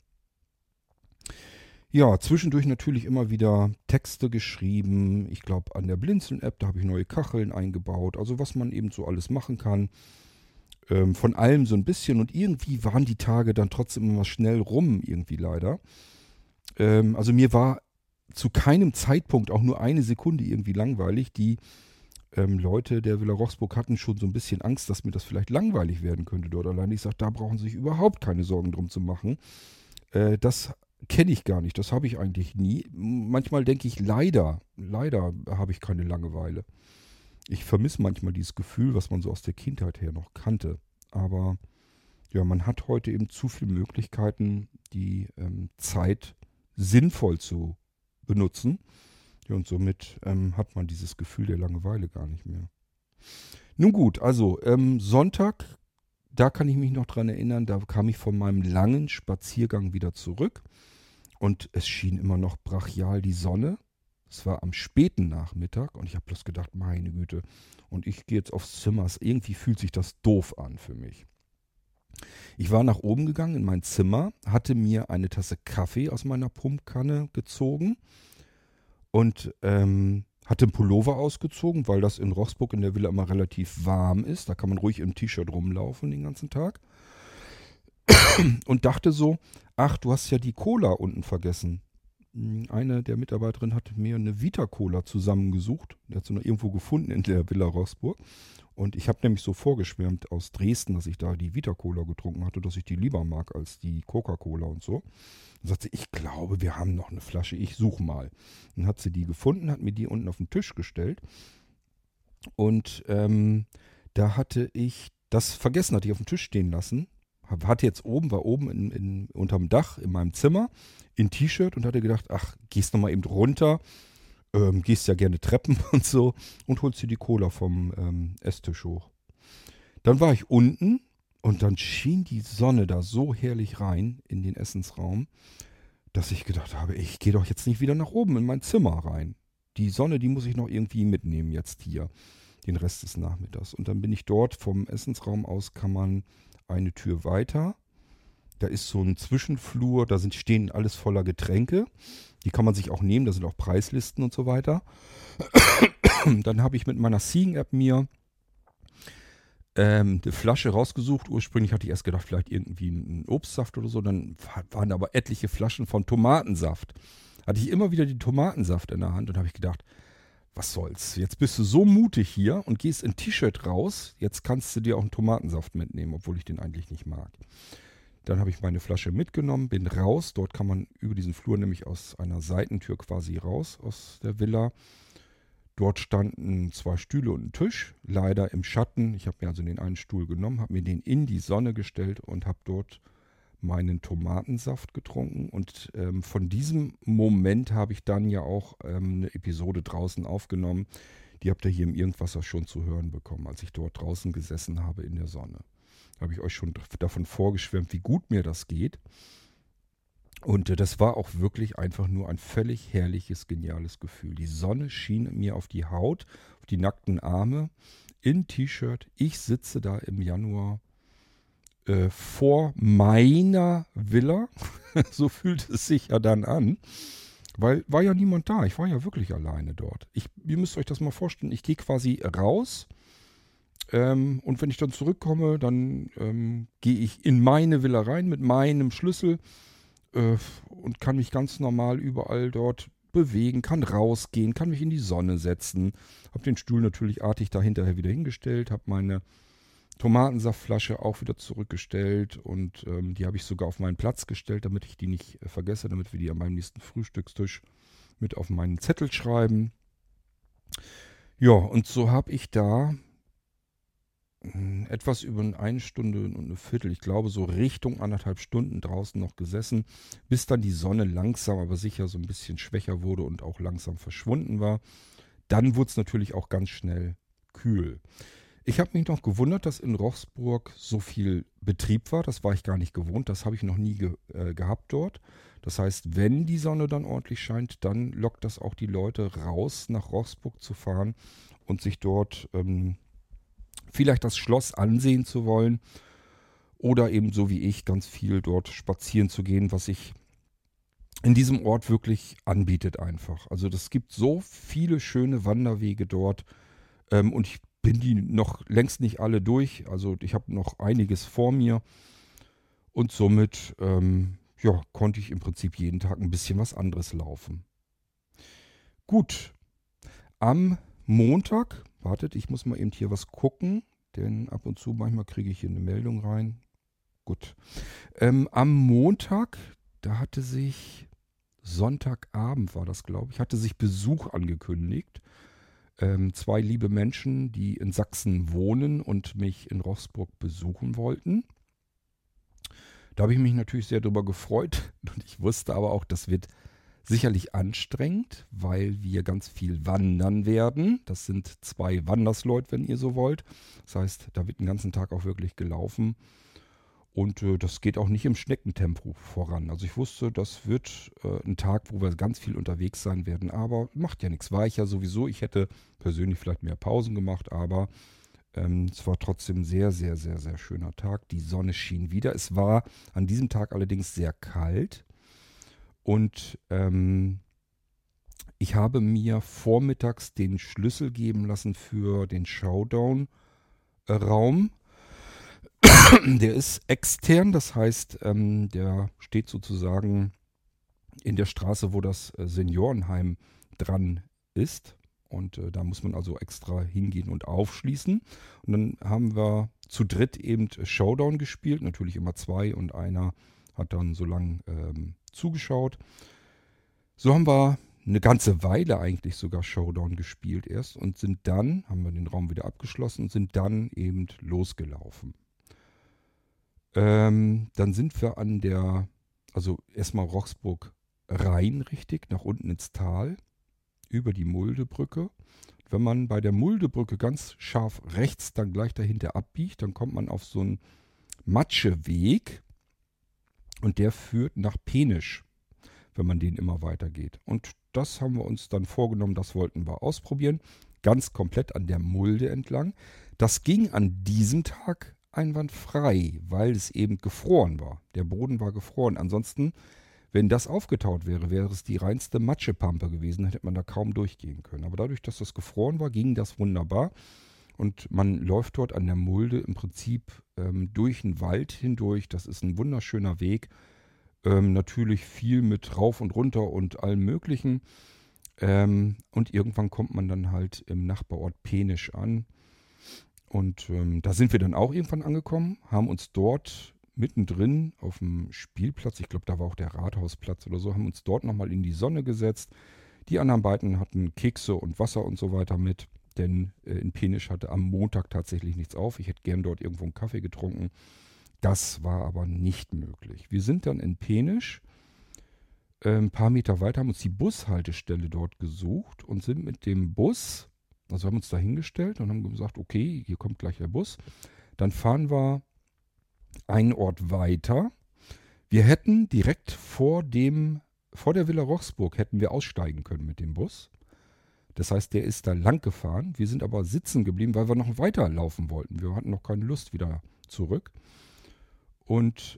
Ja, zwischendurch natürlich immer wieder Texte geschrieben. Ich glaube, an der Blinzeln-App, da habe ich neue Kacheln eingebaut. Also was man eben so alles machen kann. Von allem so ein bisschen. Und irgendwie waren die Tage dann trotzdem immer schnell rum, irgendwie leider. Also mir war zu keinem Zeitpunkt auch nur eine Sekunde irgendwie langweilig. Die Leute der Villa Rochsburg hatten schon so ein bisschen Angst, dass mir das vielleicht langweilig werden könnte dort allein. Ich sage, da brauchen Sie sich überhaupt keine Sorgen drum zu machen. Das kenne ich gar nicht, das habe ich eigentlich nie. Manchmal denke ich, leider habe ich keine Langeweile. Ich vermisse manchmal dieses Gefühl, was man so aus der Kindheit her noch kannte. Aber ja, man hat heute eben zu viele Möglichkeiten, die Zeit sinnvoll zu benutzen. Ja, und somit hat man dieses Gefühl der Langeweile gar nicht mehr. Nun gut, also Sonntag, da kann ich mich noch dran erinnern, da kam ich von meinem langen Spaziergang wieder zurück. Und es schien immer noch brachial die Sonne. Es war am späten Nachmittag und ich habe bloß gedacht, meine Güte. Und ich gehe jetzt aufs Zimmer. Irgendwie fühlt sich das doof an für mich. Ich war nach oben gegangen in mein Zimmer, hatte mir eine Tasse Kaffee aus meiner Pumpkanne gezogen und hatte einen Pullover ausgezogen, weil das in Rochsburg in der Villa immer relativ warm ist. Da kann man ruhig im T-Shirt rumlaufen den ganzen Tag. Und dachte so, ach, du hast ja die Cola unten vergessen. Eine der Mitarbeiterinnen hat mir eine Vita-Cola zusammengesucht. Die hat sie noch irgendwo gefunden in der Villa Rochsburg. Und ich habe nämlich so vorgeschwärmt aus Dresden, dass ich da die Vita-Cola getrunken hatte, dass ich die lieber mag als die Coca-Cola und so. Und sagte, ich glaube, wir haben noch eine Flasche, ich suche mal. Dann hat sie die gefunden, hat mir die unten auf den Tisch gestellt. Und da hatte ich das vergessen, hatte ich auf dem Tisch stehen lassen. War oben unterm Dach in meinem Zimmer in T-Shirt und hatte gedacht, ach, gehst nochmal eben runter, gehst ja gerne Treppen und so und holst dir die Cola vom Esstisch hoch. Dann war ich unten und dann schien die Sonne da so herrlich rein in den Essensraum, dass ich gedacht habe, ich gehe doch jetzt nicht wieder nach oben in mein Zimmer rein. Die Sonne, die muss ich noch irgendwie mitnehmen jetzt hier, den Rest des Nachmittags. Und dann bin ich dort vom Essensraum aus, kann man eine Tür weiter. Da ist so ein Zwischenflur, da stehen alles voller Getränke. Die kann man sich auch nehmen, da sind auch Preislisten und so weiter. Dann habe ich mit meiner Seeing-App mir eine Flasche rausgesucht. Ursprünglich hatte ich erst gedacht, vielleicht irgendwie ein Obstsaft oder so. Dann waren aber etliche Flaschen von Tomatensaft. Hatte ich immer wieder den Tomatensaft in der Hand und habe ich gedacht, was soll's? Jetzt bist du so mutig hier und gehst in T-Shirt raus. Jetzt kannst du dir auch einen Tomatensaft mitnehmen, obwohl ich den eigentlich nicht mag. Dann habe ich meine Flasche mitgenommen, bin raus. Dort kann man über diesen Flur nämlich aus einer Seitentür quasi raus aus der Villa. Dort standen 2 Stühle und ein Tisch, leider im Schatten. Ich habe mir also den einen Stuhl genommen, habe mir den in die Sonne gestellt und habe dort meinen Tomatensaft getrunken. Und von diesem Moment habe ich dann ja auch eine Episode draußen aufgenommen. Die habt ihr hier im Irgendwasser schon zu hören bekommen, als ich dort draußen gesessen habe in der Sonne. Da habe ich euch schon davon vorgeschwärmt, wie gut mir das geht. Und das war auch wirklich einfach nur ein völlig herrliches, geniales Gefühl. Die Sonne schien mir auf die Haut, auf die nackten Arme, in T-Shirt. Ich sitze da im Januar vor meiner Villa. So fühlt es sich ja dann an. Weil war ja niemand da. Ich war ja wirklich alleine dort. Ihr müsst euch das mal vorstellen. Ich gehe quasi raus Und wenn ich dann zurückkomme, dann gehe ich in meine Villa rein mit meinem Schlüssel und kann mich ganz normal überall dort bewegen, kann rausgehen, kann mich in die Sonne setzen. Habe den Stuhl natürlich artig da hinterher wieder hingestellt, habe meine Tomatensaftflasche auch wieder zurückgestellt und die habe ich sogar auf meinen Platz gestellt, damit ich die nicht vergesse, damit wir die an meinem nächsten Frühstückstisch mit auf meinen Zettel schreiben. Ja, und so habe ich da etwas über eine Stunde und eine Viertel, ich glaube so Richtung 1,5 Stunden draußen noch gesessen, bis dann die Sonne langsam, aber sicher so ein bisschen schwächer wurde und auch langsam verschwunden war. Dann wurde es natürlich auch ganz schnell kühl. Ich habe mich noch gewundert, dass in Rochsburg so viel Betrieb war. Das war ich gar nicht gewohnt. Das habe ich noch nie gehabt dort. Das heißt, wenn die Sonne dann ordentlich scheint, dann lockt das auch die Leute raus, nach Rochsburg zu fahren und sich dort vielleicht das Schloss ansehen zu wollen. Oder eben so wie ich ganz viel dort spazieren zu gehen, was sich in diesem Ort wirklich anbietet einfach. Also das gibt so viele schöne Wanderwege dort und ich bin die noch längst nicht alle durch. Also ich habe noch einiges vor mir und somit konnte ich im Prinzip jeden Tag ein bisschen was anderes laufen. Gut, am Montag, wartet, ich muss mal eben hier was gucken, denn ab und zu manchmal kriege ich hier eine Meldung rein. Gut, am Montag, da hatte sich Sonntagabend war das, glaube ich, hatte sich Besuch angekündigt. 2 liebe Menschen, die in Sachsen wohnen und mich in Rochsburg besuchen wollten. Da habe ich mich natürlich sehr darüber gefreut und ich wusste aber auch, das wird sicherlich anstrengend, weil wir ganz viel wandern werden. Das sind 2 Wandersleut, wenn ihr so wollt. Das heißt, da wird den ganzen Tag auch wirklich gelaufen. Und das geht auch nicht im Schneckentempo voran. Also ich wusste, das wird ein Tag, wo wir ganz viel unterwegs sein werden. Aber macht ja nichts. War ich ja sowieso. Ich hätte persönlich vielleicht mehr Pausen gemacht. Aber es war trotzdem ein sehr, sehr, sehr, sehr schöner Tag. Die Sonne schien wieder. Es war an diesem Tag allerdings sehr kalt. Und ich habe mir vormittags den Schlüssel geben lassen für den Showdown-Raum. Der ist extern, das heißt, der steht sozusagen in der Straße, wo das Seniorenheim dran ist. Und da muss man also extra hingehen und aufschließen. Und dann haben wir zu dritt eben Showdown gespielt, natürlich immer 2 und einer hat dann so lang zugeschaut. So haben wir eine ganze Weile eigentlich sogar Showdown gespielt erst und sind dann, haben wir den Raum wieder abgeschlossen und sind dann eben losgelaufen. Dann sind wir also erstmal Rochsburg rein richtig, nach unten ins Tal, über die Muldebrücke. Wenn man bei der Muldebrücke ganz scharf rechts dann gleich dahinter abbiegt, dann kommt man auf so einen Matscheweg und der führt nach Penisch, wenn man den immer weitergeht. Und das haben wir uns dann vorgenommen, das wollten wir ausprobieren, ganz komplett an der Mulde entlang. Das ging an diesem Tag einwandfrei, weil es eben gefroren war. Der Boden war gefroren. Ansonsten, wenn das aufgetaut wäre, wäre es die reinste Matschepampe gewesen, hätte man da kaum durchgehen können. Aber dadurch, dass das gefroren war, ging das wunderbar. Und man läuft dort an der Mulde im Prinzip durch den Wald hindurch. Das ist ein wunderschöner Weg. Natürlich viel mit rauf und runter und allem Möglichen. Und irgendwann kommt man dann halt im Nachbarort Penisch an. Und da sind wir dann auch irgendwann angekommen, haben uns dort mittendrin auf dem Spielplatz, ich glaube, da war auch der Rathausplatz oder so, haben uns dort nochmal in die Sonne gesetzt. Die anderen beiden hatten Kekse und Wasser und so weiter mit, denn in Penisch hatte am Montag tatsächlich nichts auf. Ich hätte gern dort irgendwo einen Kaffee getrunken. Das war aber nicht möglich. Wir sind dann in Penisch, ein paar Meter weiter, haben uns die Bushaltestelle dort gesucht und sind mit dem Bus, also haben uns da hingestellt und haben gesagt, okay, hier kommt gleich der Bus. Dann fahren wir einen Ort weiter. Wir hätten direkt vor der Villa Rochsburg hätten wir aussteigen können mit dem Bus. Das heißt, der ist da lang gefahren. Wir sind aber sitzen geblieben, weil wir noch weiter laufen wollten. Wir hatten noch keine Lust wieder zurück. Und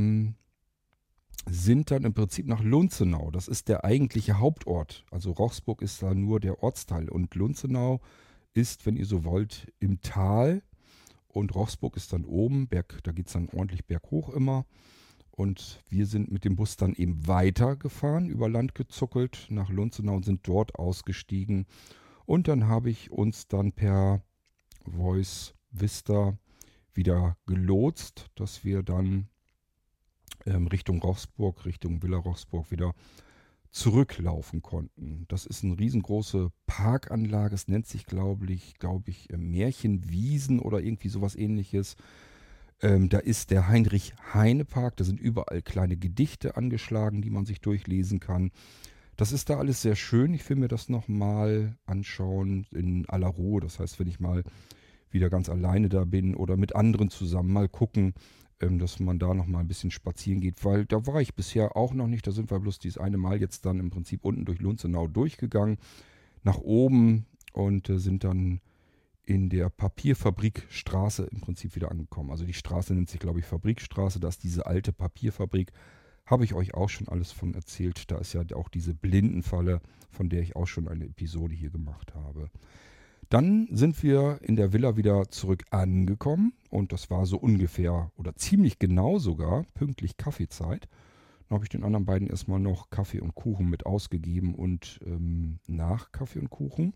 sind dann im Prinzip nach Lunzenau. Das ist der eigentliche Hauptort. Also Rochsburg ist da nur der Ortsteil. Und Lunzenau ist, wenn ihr so wollt, im Tal. und Rochsburg ist dann oben, da geht es dann ordentlich berghoch immer. Und wir sind mit dem Bus dann eben weitergefahren, über Land gezuckelt nach Lunzenau und sind dort ausgestiegen. Und dann habe ich uns dann per Voice Vista wieder gelotst, dass wir dann Richtung Rochsburg, Richtung Villa Rochsburg wieder zurücklaufen konnten. Das ist eine riesengroße Parkanlage. Es nennt sich, glaube ich, Märchenwiesen oder irgendwie sowas ähnliches. Da ist der Heinrich-Heine-Park. Da sind überall kleine Gedichte angeschlagen, die man sich durchlesen kann. Das ist da alles sehr schön. Ich will mir das nochmal anschauen in aller Ruhe. Das heißt, wenn ich mal wieder ganz alleine da bin oder mit anderen zusammen mal gucken, dass man da nochmal ein bisschen spazieren geht, weil da war ich bisher auch noch nicht. Da sind wir bloß dieses eine Mal jetzt dann im Prinzip unten durch Lunzenau durchgegangen, nach oben und sind dann in der Papierfabrikstraße im Prinzip wieder angekommen. Also die Straße nennt sich, glaube ich, Fabrikstraße. Da ist diese alte Papierfabrik. Habe ich euch auch schon alles von erzählt. Da ist ja auch diese Blindenfalle, von der ich auch schon eine Episode hier gemacht habe. Dann sind wir in der Villa wieder zurück angekommen und das war so ungefähr oder ziemlich genau sogar pünktlich Kaffeezeit. Dann habe ich den anderen beiden erstmal noch Kaffee und Kuchen mit ausgegeben und nach Kaffee und Kuchen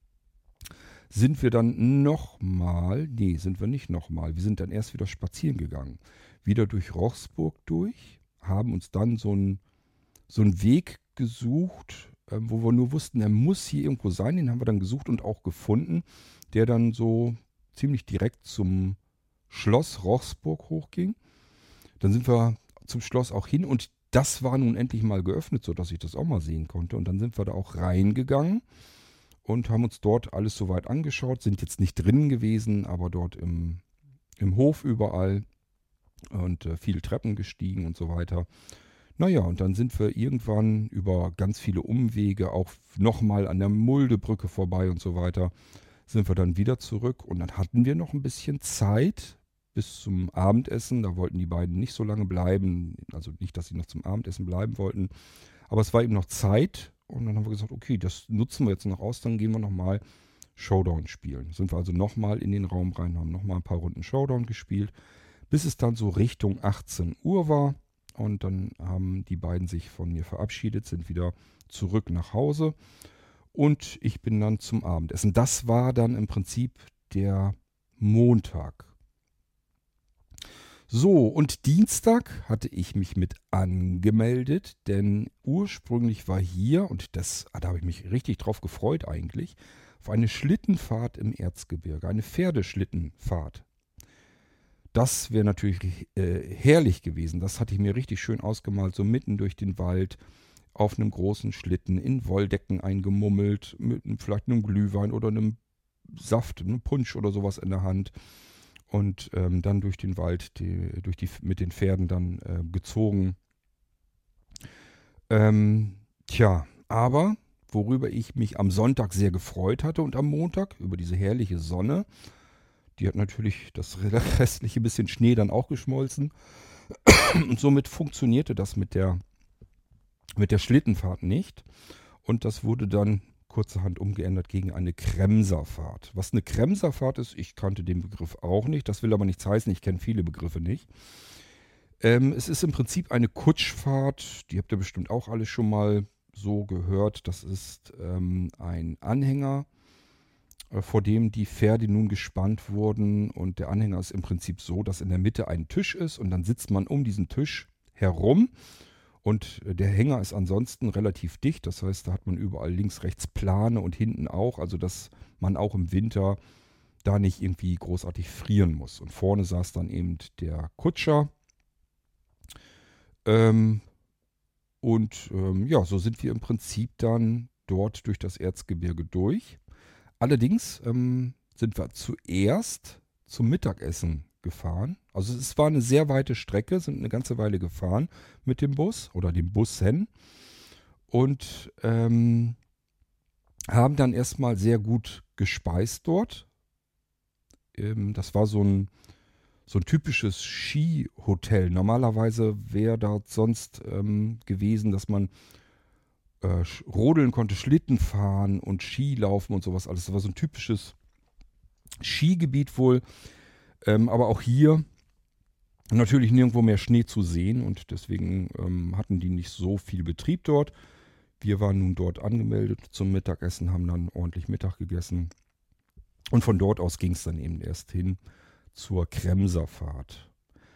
sind wir dann sind wir nicht nochmal. Wir sind dann erst wieder spazieren gegangen. Wieder durch Rochsburg durch, haben uns dann so einen Weg gesucht, wo wir nur wussten, er muss hier irgendwo sein. Den haben wir dann gesucht und auch gefunden, der dann so ziemlich direkt zum Schloss Rochsburg hochging. Dann sind wir zum Schloss auch hin und das war nun endlich mal geöffnet, sodass ich das auch mal sehen konnte. Und dann sind wir da auch reingegangen und haben uns dort alles soweit angeschaut, sind jetzt nicht drin gewesen, aber dort im Hof überall und viele Treppen gestiegen und so weiter. Naja, und dann sind wir irgendwann über ganz viele Umwege, auch nochmal an der Muldebrücke vorbei und so weiter, sind wir dann wieder zurück. Und dann hatten wir noch ein bisschen Zeit bis zum Abendessen. Da wollten die beiden nicht so lange bleiben. Also nicht, dass sie noch zum Abendessen bleiben wollten. Aber es war eben noch Zeit. Und dann haben wir gesagt, okay, das nutzen wir jetzt noch aus. Dann gehen wir nochmal Showdown spielen. Sind wir also nochmal in den Raum rein, haben nochmal ein paar Runden Showdown gespielt, bis es dann so Richtung 18 Uhr war. Und dann haben die beiden sich von mir verabschiedet, sind wieder zurück nach Hause. Und ich bin dann zum Abendessen. Das war dann im Prinzip der Montag. So, und Dienstag hatte ich mich mit angemeldet, denn ursprünglich war hier, und da habe ich mich richtig drauf gefreut eigentlich, auf eine Schlittenfahrt im Erzgebirge, eine Pferdeschlittenfahrt. Das wäre natürlich herrlich gewesen. Das hatte ich mir richtig schön ausgemalt, so mitten durch den Wald, auf einem großen Schlitten, in Wolldecken eingemummelt, mit vielleicht einem Glühwein oder einem Saft, einem Punsch oder sowas in der Hand. Und dann durch den Wald, mit den Pferden dann gezogen. Aber worüber ich mich am Sonntag sehr gefreut hatte und am Montag, über diese herrliche Sonne, die hat natürlich das restliche bisschen Schnee dann auch geschmolzen. Und somit funktionierte das mit der Schlittenfahrt nicht. Und das wurde dann kurzerhand umgeändert gegen eine Kremserfahrt. Was eine Kremserfahrt ist, ich kannte den Begriff auch nicht. Das will aber nichts heißen, ich kenne viele Begriffe nicht. Es ist im Prinzip eine Kutschfahrt, die habt ihr bestimmt auch alle schon mal so gehört. Das ist ein Anhänger, vor dem die Pferde nun gespannt wurden. Und der Anhänger ist im Prinzip so, dass in der Mitte ein Tisch ist und dann sitzt man um diesen Tisch herum. Und der Hänger ist ansonsten relativ dicht, das heißt, da hat man überall links, rechts Plane und hinten auch, also dass man auch im Winter da nicht irgendwie großartig frieren muss. Und vorne saß dann eben der Kutscher. So sind wir im Prinzip dann dort durch das Erzgebirge durch. Allerdings sind wir zuerst zum Mittagessen gefahren. Also es war eine sehr weite Strecke, sind eine ganze Weile gefahren mit dem Bus oder dem Bussen und haben dann erstmal sehr gut gespeist dort. Das war so ein typisches Skihotel. Normalerweise wäre dort sonst gewesen, dass man rodeln konnte, Schlitten fahren und Ski laufen und sowas alles. Das war so ein typisches Skigebiet wohl. Aber auch hier natürlich nirgendwo mehr Schnee zu sehen und deswegen hatten die nicht so viel Betrieb dort. Wir waren nun dort angemeldet zum Mittagessen, haben dann ordentlich Mittag gegessen. Und von dort aus ging es dann eben erst hin zur Kremserfahrt.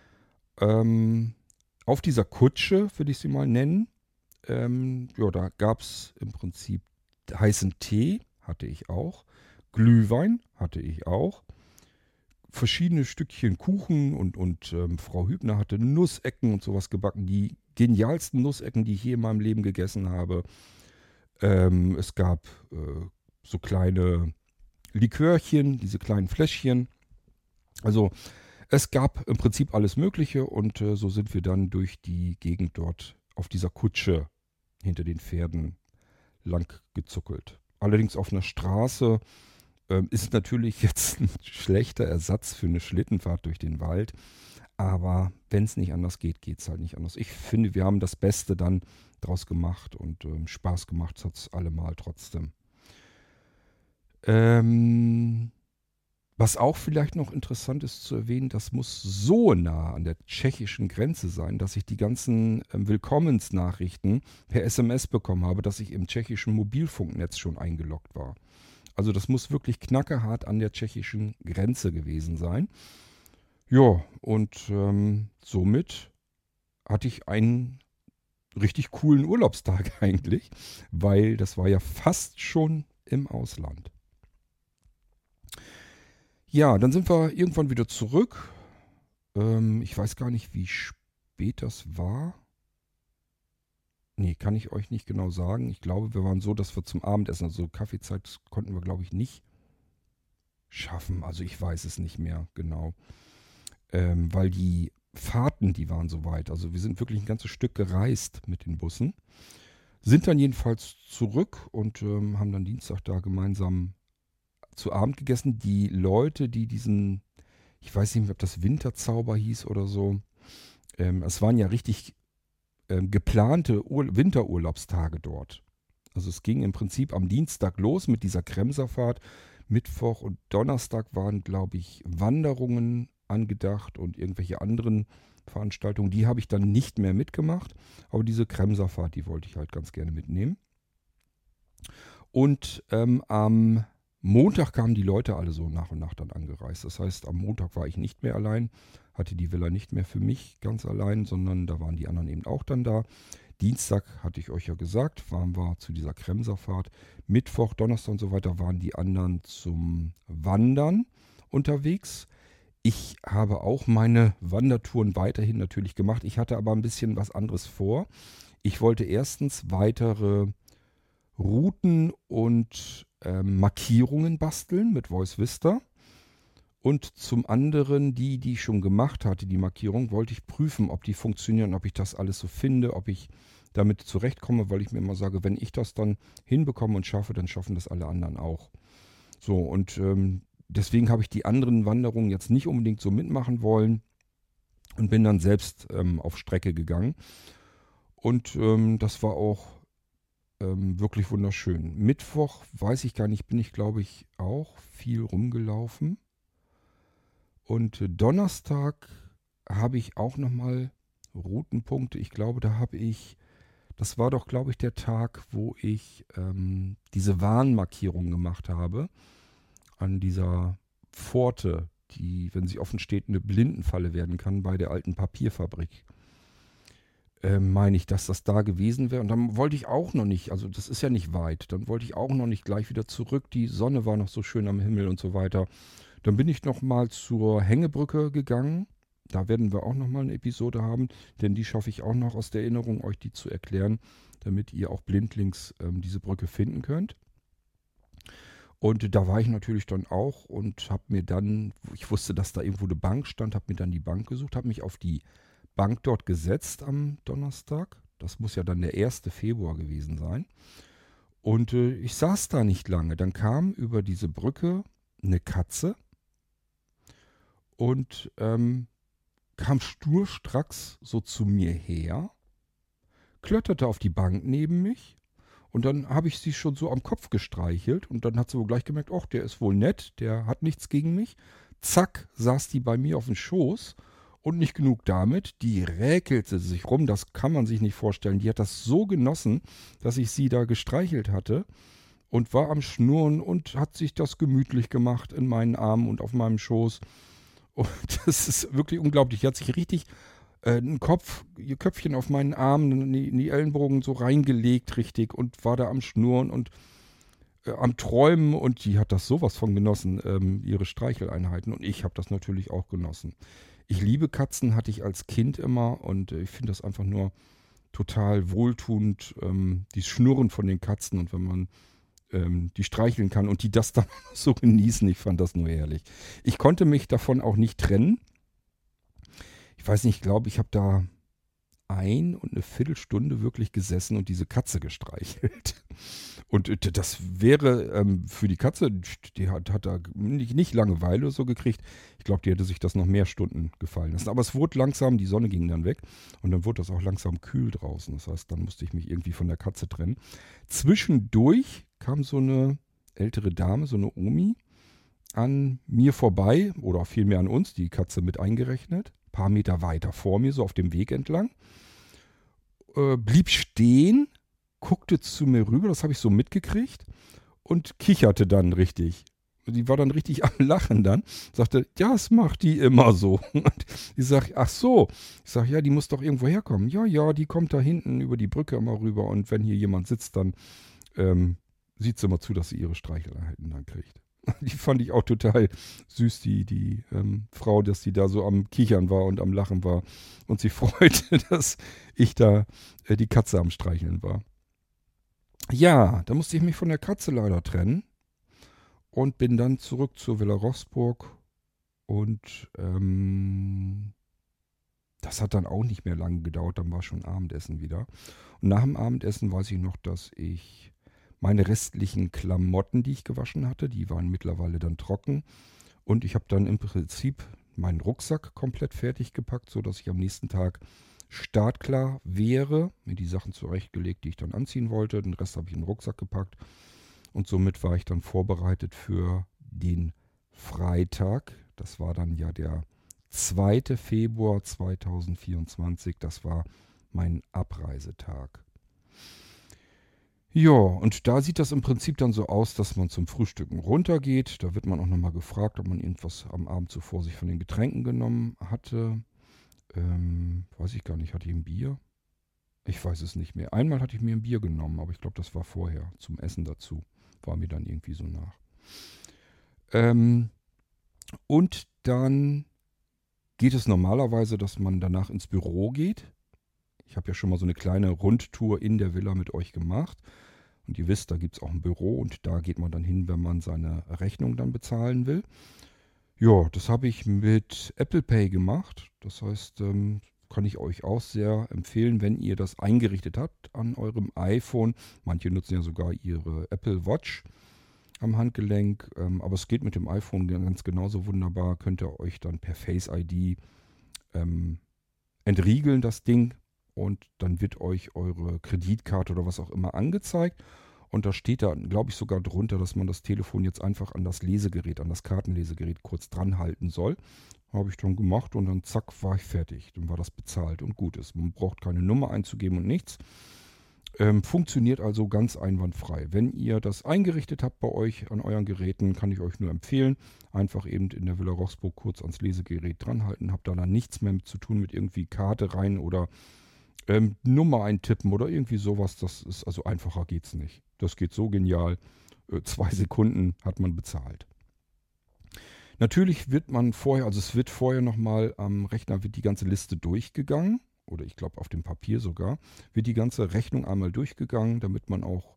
Auf dieser Kutsche, würde ich sie mal nennen, ja, da gab es im Prinzip heißen Tee, hatte ich auch. Glühwein hatte ich auch. Verschiedene Stückchen Kuchen und Frau Hübner hatte Nussecken und sowas gebacken. Die genialsten Nussecken, die ich je in meinem Leben gegessen habe. Es gab so kleine Likörchen, diese kleinen Fläschchen. Also es gab im Prinzip alles Mögliche und so sind wir dann durch die Gegend dort auf dieser Kutsche hinter den Pferden lang gezuckelt. Allerdings auf einer Straße ist natürlich jetzt ein schlechter Ersatz für eine Schlittenfahrt durch den Wald. Aber wenn es nicht anders geht, geht es halt nicht anders. Ich finde, wir haben das Beste dann draus gemacht und Spaß gemacht hat es allemal trotzdem. Was auch vielleicht noch interessant ist zu erwähnen, das muss so nah an der tschechischen Grenze sein, dass ich die ganzen Willkommensnachrichten per SMS bekommen habe, dass ich im tschechischen Mobilfunknetz schon eingeloggt war. Also das muss wirklich knackerhart an der tschechischen Grenze gewesen sein. Ja, und somit hatte ich einen richtig coolen Urlaubstag eigentlich, weil das war ja fast schon im Ausland. Ja, dann sind wir irgendwann wieder zurück. Ich weiß gar nicht, wie spät das war. Nee, kann ich euch nicht genau sagen. Ich glaube, wir waren so, dass wir zum Abendessen, also Kaffeezeit konnten wir, glaube ich, nicht schaffen. Also ich weiß es nicht mehr genau. Weil die Fahrten, die waren so weit. Also wir sind wirklich ein ganzes Stück gereist mit den Bussen. Sind dann jedenfalls zurück und haben dann Dienstag da gemeinsam zu Abend gegessen. Die Leute, die diesen, ich weiß nicht mehr, ob das Winterzauber hieß oder so. Es waren ja richtig geplante Winterurlaubstage dort. Also es ging im Prinzip am Dienstag los mit dieser Kremserfahrt. Mittwoch und Donnerstag waren, glaube ich, Wanderungen angedacht und irgendwelche anderen Veranstaltungen. Die habe ich dann nicht mehr mitgemacht. Aber diese Kremserfahrt, die wollte ich halt ganz gerne mitnehmen. Und am Montag kamen die Leute alle so nach und nach dann angereist. Das heißt, am Montag war ich nicht mehr allein, hatte die Villa nicht mehr für mich ganz allein, sondern da waren die anderen eben auch dann da. Dienstag, hatte ich euch ja gesagt, waren wir zu dieser Kremserfahrt. Mittwoch, Donnerstag und so weiter waren die anderen zum Wandern unterwegs. Ich habe auch meine Wandertouren weiterhin natürlich gemacht. Ich hatte aber ein bisschen was anderes vor. Ich wollte erstens weitere Routen und Markierungen basteln mit Voice Vista. Und zum anderen die ich schon gemacht hatte, die Markierung, wollte ich prüfen, ob die funktionieren, ob ich das alles so finde, ob ich damit zurechtkomme, weil ich mir immer sage, wenn ich das dann hinbekomme und schaffe, dann schaffen das alle anderen auch. So, und deswegen habe ich die anderen Wanderungen jetzt nicht unbedingt so mitmachen wollen und bin dann selbst auf Strecke gegangen. Und das war auch wirklich wunderschön. Mittwoch, weiß ich gar nicht, bin ich glaube ich auch viel rumgelaufen. Und Donnerstag habe ich auch nochmal Routenpunkte. Ich glaube, das war doch glaube ich der Tag, wo ich diese Warnmarkierung gemacht habe an dieser Pforte, die, wenn sie offen steht, eine Blindenfalle werden kann bei der alten Papierfabrik. Meine ich, dass das da gewesen wäre. Und dann wollte ich auch noch nicht, also das ist ja nicht weit, dann wollte ich auch noch nicht gleich wieder zurück. Die Sonne war noch so schön am Himmel und so weiter. Dann bin ich nochmal zur Hängebrücke gegangen. Da werden wir auch nochmal eine Episode haben, denn die schaffe ich auch noch aus der Erinnerung, euch die zu erklären, damit ihr auch blindlings diese Brücke finden könnt. Und da war ich natürlich dann auch und habe mir dann, ich wusste, dass da irgendwo eine Bank stand, habe mir dann die Bank gesucht, habe mich auf die Bank dort gesetzt am Donnerstag. Das muss ja dann der 1. Februar gewesen sein. Und ich saß da nicht lange. Dann kam über diese Brücke eine Katze und kam sturstracks so zu mir her, kletterte auf die Bank neben mich und dann habe ich sie schon so am Kopf gestreichelt und dann hat sie wohl gleich gemerkt, ach, der ist wohl nett, der hat nichts gegen mich. zack, saß die bei mir auf dem Schoß. Und nicht genug damit, die räkelte sich rum, das kann man sich nicht vorstellen. Die hat das so genossen, dass ich sie da gestreichelt hatte und war am Schnurren und hat sich das gemütlich gemacht in meinen Armen und auf meinem Schoß. Und das ist wirklich unglaublich. Die hat sich richtig ihr Köpfchen auf meinen Arm, in die Ellenbogen so reingelegt richtig und war da am Schnurren und am Träumen und die hat das sowas von genossen, ihre Streicheleinheiten und ich habe das natürlich auch genossen. Ich liebe Katzen, hatte ich als Kind immer und ich finde das einfach nur total wohltuend, die Schnurren von den Katzen und wenn man die streicheln kann und die das dann so genießen, ich fand das nur herrlich. Ich konnte mich davon auch nicht trennen. Ich weiß nicht, ich glaube, ich habe da 1 und eine Viertelstunde wirklich gesessen und diese Katze gestreichelt. Und das wäre für die Katze, die hat da nicht Langeweile so gekriegt. Ich glaube, die hätte sich das noch mehr Stunden gefallen lassen. Aber es wurde langsam, die Sonne ging dann weg und dann wurde das auch langsam kühl draußen. Das heißt, dann musste ich mich irgendwie von der Katze trennen. Zwischendurch kam so eine ältere Dame, so eine Omi, an mir vorbei oder vielmehr an uns, die Katze mit eingerechnet. Ein paar Meter weiter vor mir, so auf dem Weg entlang. Blieb stehen, guckte zu mir rüber, das habe ich so mitgekriegt und kicherte dann richtig. Die war dann richtig am Lachen dann, sagte, ja, das macht die immer so. Und ich sage, ach so. Ich sage, ja, die muss doch irgendwo herkommen. Ja, ja, die kommt da hinten über die Brücke immer rüber und wenn hier jemand sitzt, dann sieht sie immer zu, dass sie ihre Streicheleinheiten dann kriegt. Die fand ich auch total süß, die Frau, dass die da so am Kichern war und am Lachen war und sich freute, dass ich da die Katze am Streicheln war. Ja, da musste ich mich von der Katze leider trennen und bin dann zurück zur Villa Roßburg und das hat dann auch nicht mehr lange gedauert, dann war schon Abendessen wieder. Und nach dem Abendessen weiß ich noch, dass ich meine restlichen Klamotten, die ich gewaschen hatte, die waren mittlerweile dann trocken. Und ich habe dann im Prinzip meinen Rucksack komplett fertig gepackt, sodass ich am nächsten Tag startklar wäre. Mir die Sachen zurechtgelegt, die ich dann anziehen wollte. Den Rest habe ich in den Rucksack gepackt. Und somit war ich dann vorbereitet für den Freitag. Das war dann ja der 2. Februar 2024. Das war mein Abreisetag. Ja, und da sieht das im Prinzip dann so aus, dass man zum Frühstücken runtergeht. Da wird man auch nochmal gefragt, ob man irgendwas am Abend zuvor sich von den Getränken genommen hatte. Weiß ich gar nicht, hatte ich ein Bier? Ich weiß es nicht mehr. Einmal hatte ich mir ein Bier genommen, aber ich glaube, das war vorher zum Essen dazu. War mir dann irgendwie so nach. Und dann geht es normalerweise, dass man danach ins Büro geht. Ich habe ja schon mal so eine kleine Rundtour in der Villa mit euch gemacht. Und ihr wisst, da gibt es auch ein Büro und da geht man dann hin, wenn man seine Rechnung dann bezahlen will. Ja, das habe ich mit Apple Pay gemacht. Das heißt, kann ich euch auch sehr empfehlen, wenn ihr das eingerichtet habt an eurem iPhone. Manche nutzen ja sogar ihre Apple Watch am Handgelenk. Aber es geht mit dem iPhone ganz genauso wunderbar. Könnt ihr euch dann per Face ID entriegeln, das Ding. Und dann wird euch eure Kreditkarte oder was auch immer angezeigt. Und da steht da, glaube ich, sogar drunter, dass man das Telefon jetzt einfach an das Lesegerät, an das Kartenlesegerät kurz dran halten soll. Habe ich dann gemacht und dann zack, war ich fertig. Dann war das bezahlt und gut ist. Man braucht keine Nummer einzugeben und nichts. Funktioniert also ganz einwandfrei. Wenn ihr das eingerichtet habt bei euch an euren Geräten, kann ich euch nur empfehlen, einfach eben in der Villa Roßburg kurz ans Lesegerät dranhalten. Habt da dann nichts mehr mit zu tun mit irgendwie Karte rein oder Nummer eintippen oder irgendwie sowas. Das ist also einfacher geht's nicht. Das geht so genial. 2 Sekunden hat man bezahlt. Natürlich wird man vorher, also es wird vorher nochmal am Rechner wird die ganze Liste durchgegangen. Oder ich glaube auf dem Papier sogar, wird die ganze Rechnung einmal durchgegangen, damit man auch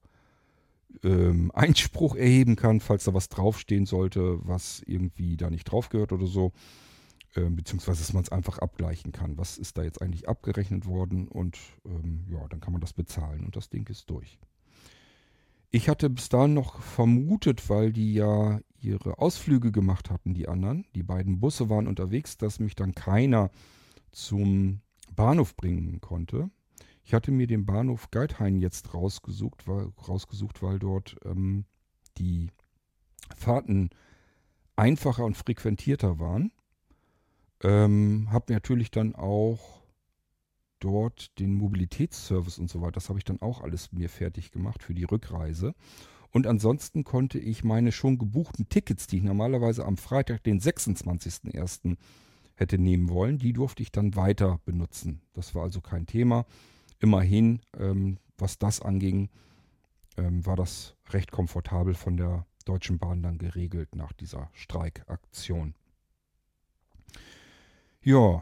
Einspruch erheben kann, falls da was draufstehen sollte, was irgendwie da nicht drauf gehört oder so. Beziehungsweise, dass man es einfach abgleichen kann. Was ist da jetzt eigentlich abgerechnet worden? Und ja, dann kann man das bezahlen und das Ding ist durch. Ich hatte bis dahin noch vermutet, weil die ja ihre Ausflüge gemacht hatten, die anderen. Die beiden Busse waren unterwegs, dass mich dann keiner zum Bahnhof bringen konnte. Ich hatte mir den Bahnhof Geithain jetzt rausgesucht, weil dort die Fahrten einfacher und frequentierter waren. Habe natürlich dann auch dort den Mobilitätsservice und so weiter, das habe ich dann auch alles mir fertig gemacht für die Rückreise. Und ansonsten konnte ich meine schon gebuchten Tickets, die ich normalerweise am Freitag, den 26.01. hätte nehmen wollen, die durfte ich dann weiter benutzen. Das war also kein Thema. Immerhin, was das anging, war das recht komfortabel von der Deutschen Bahn dann geregelt nach dieser Streikaktion. Ja,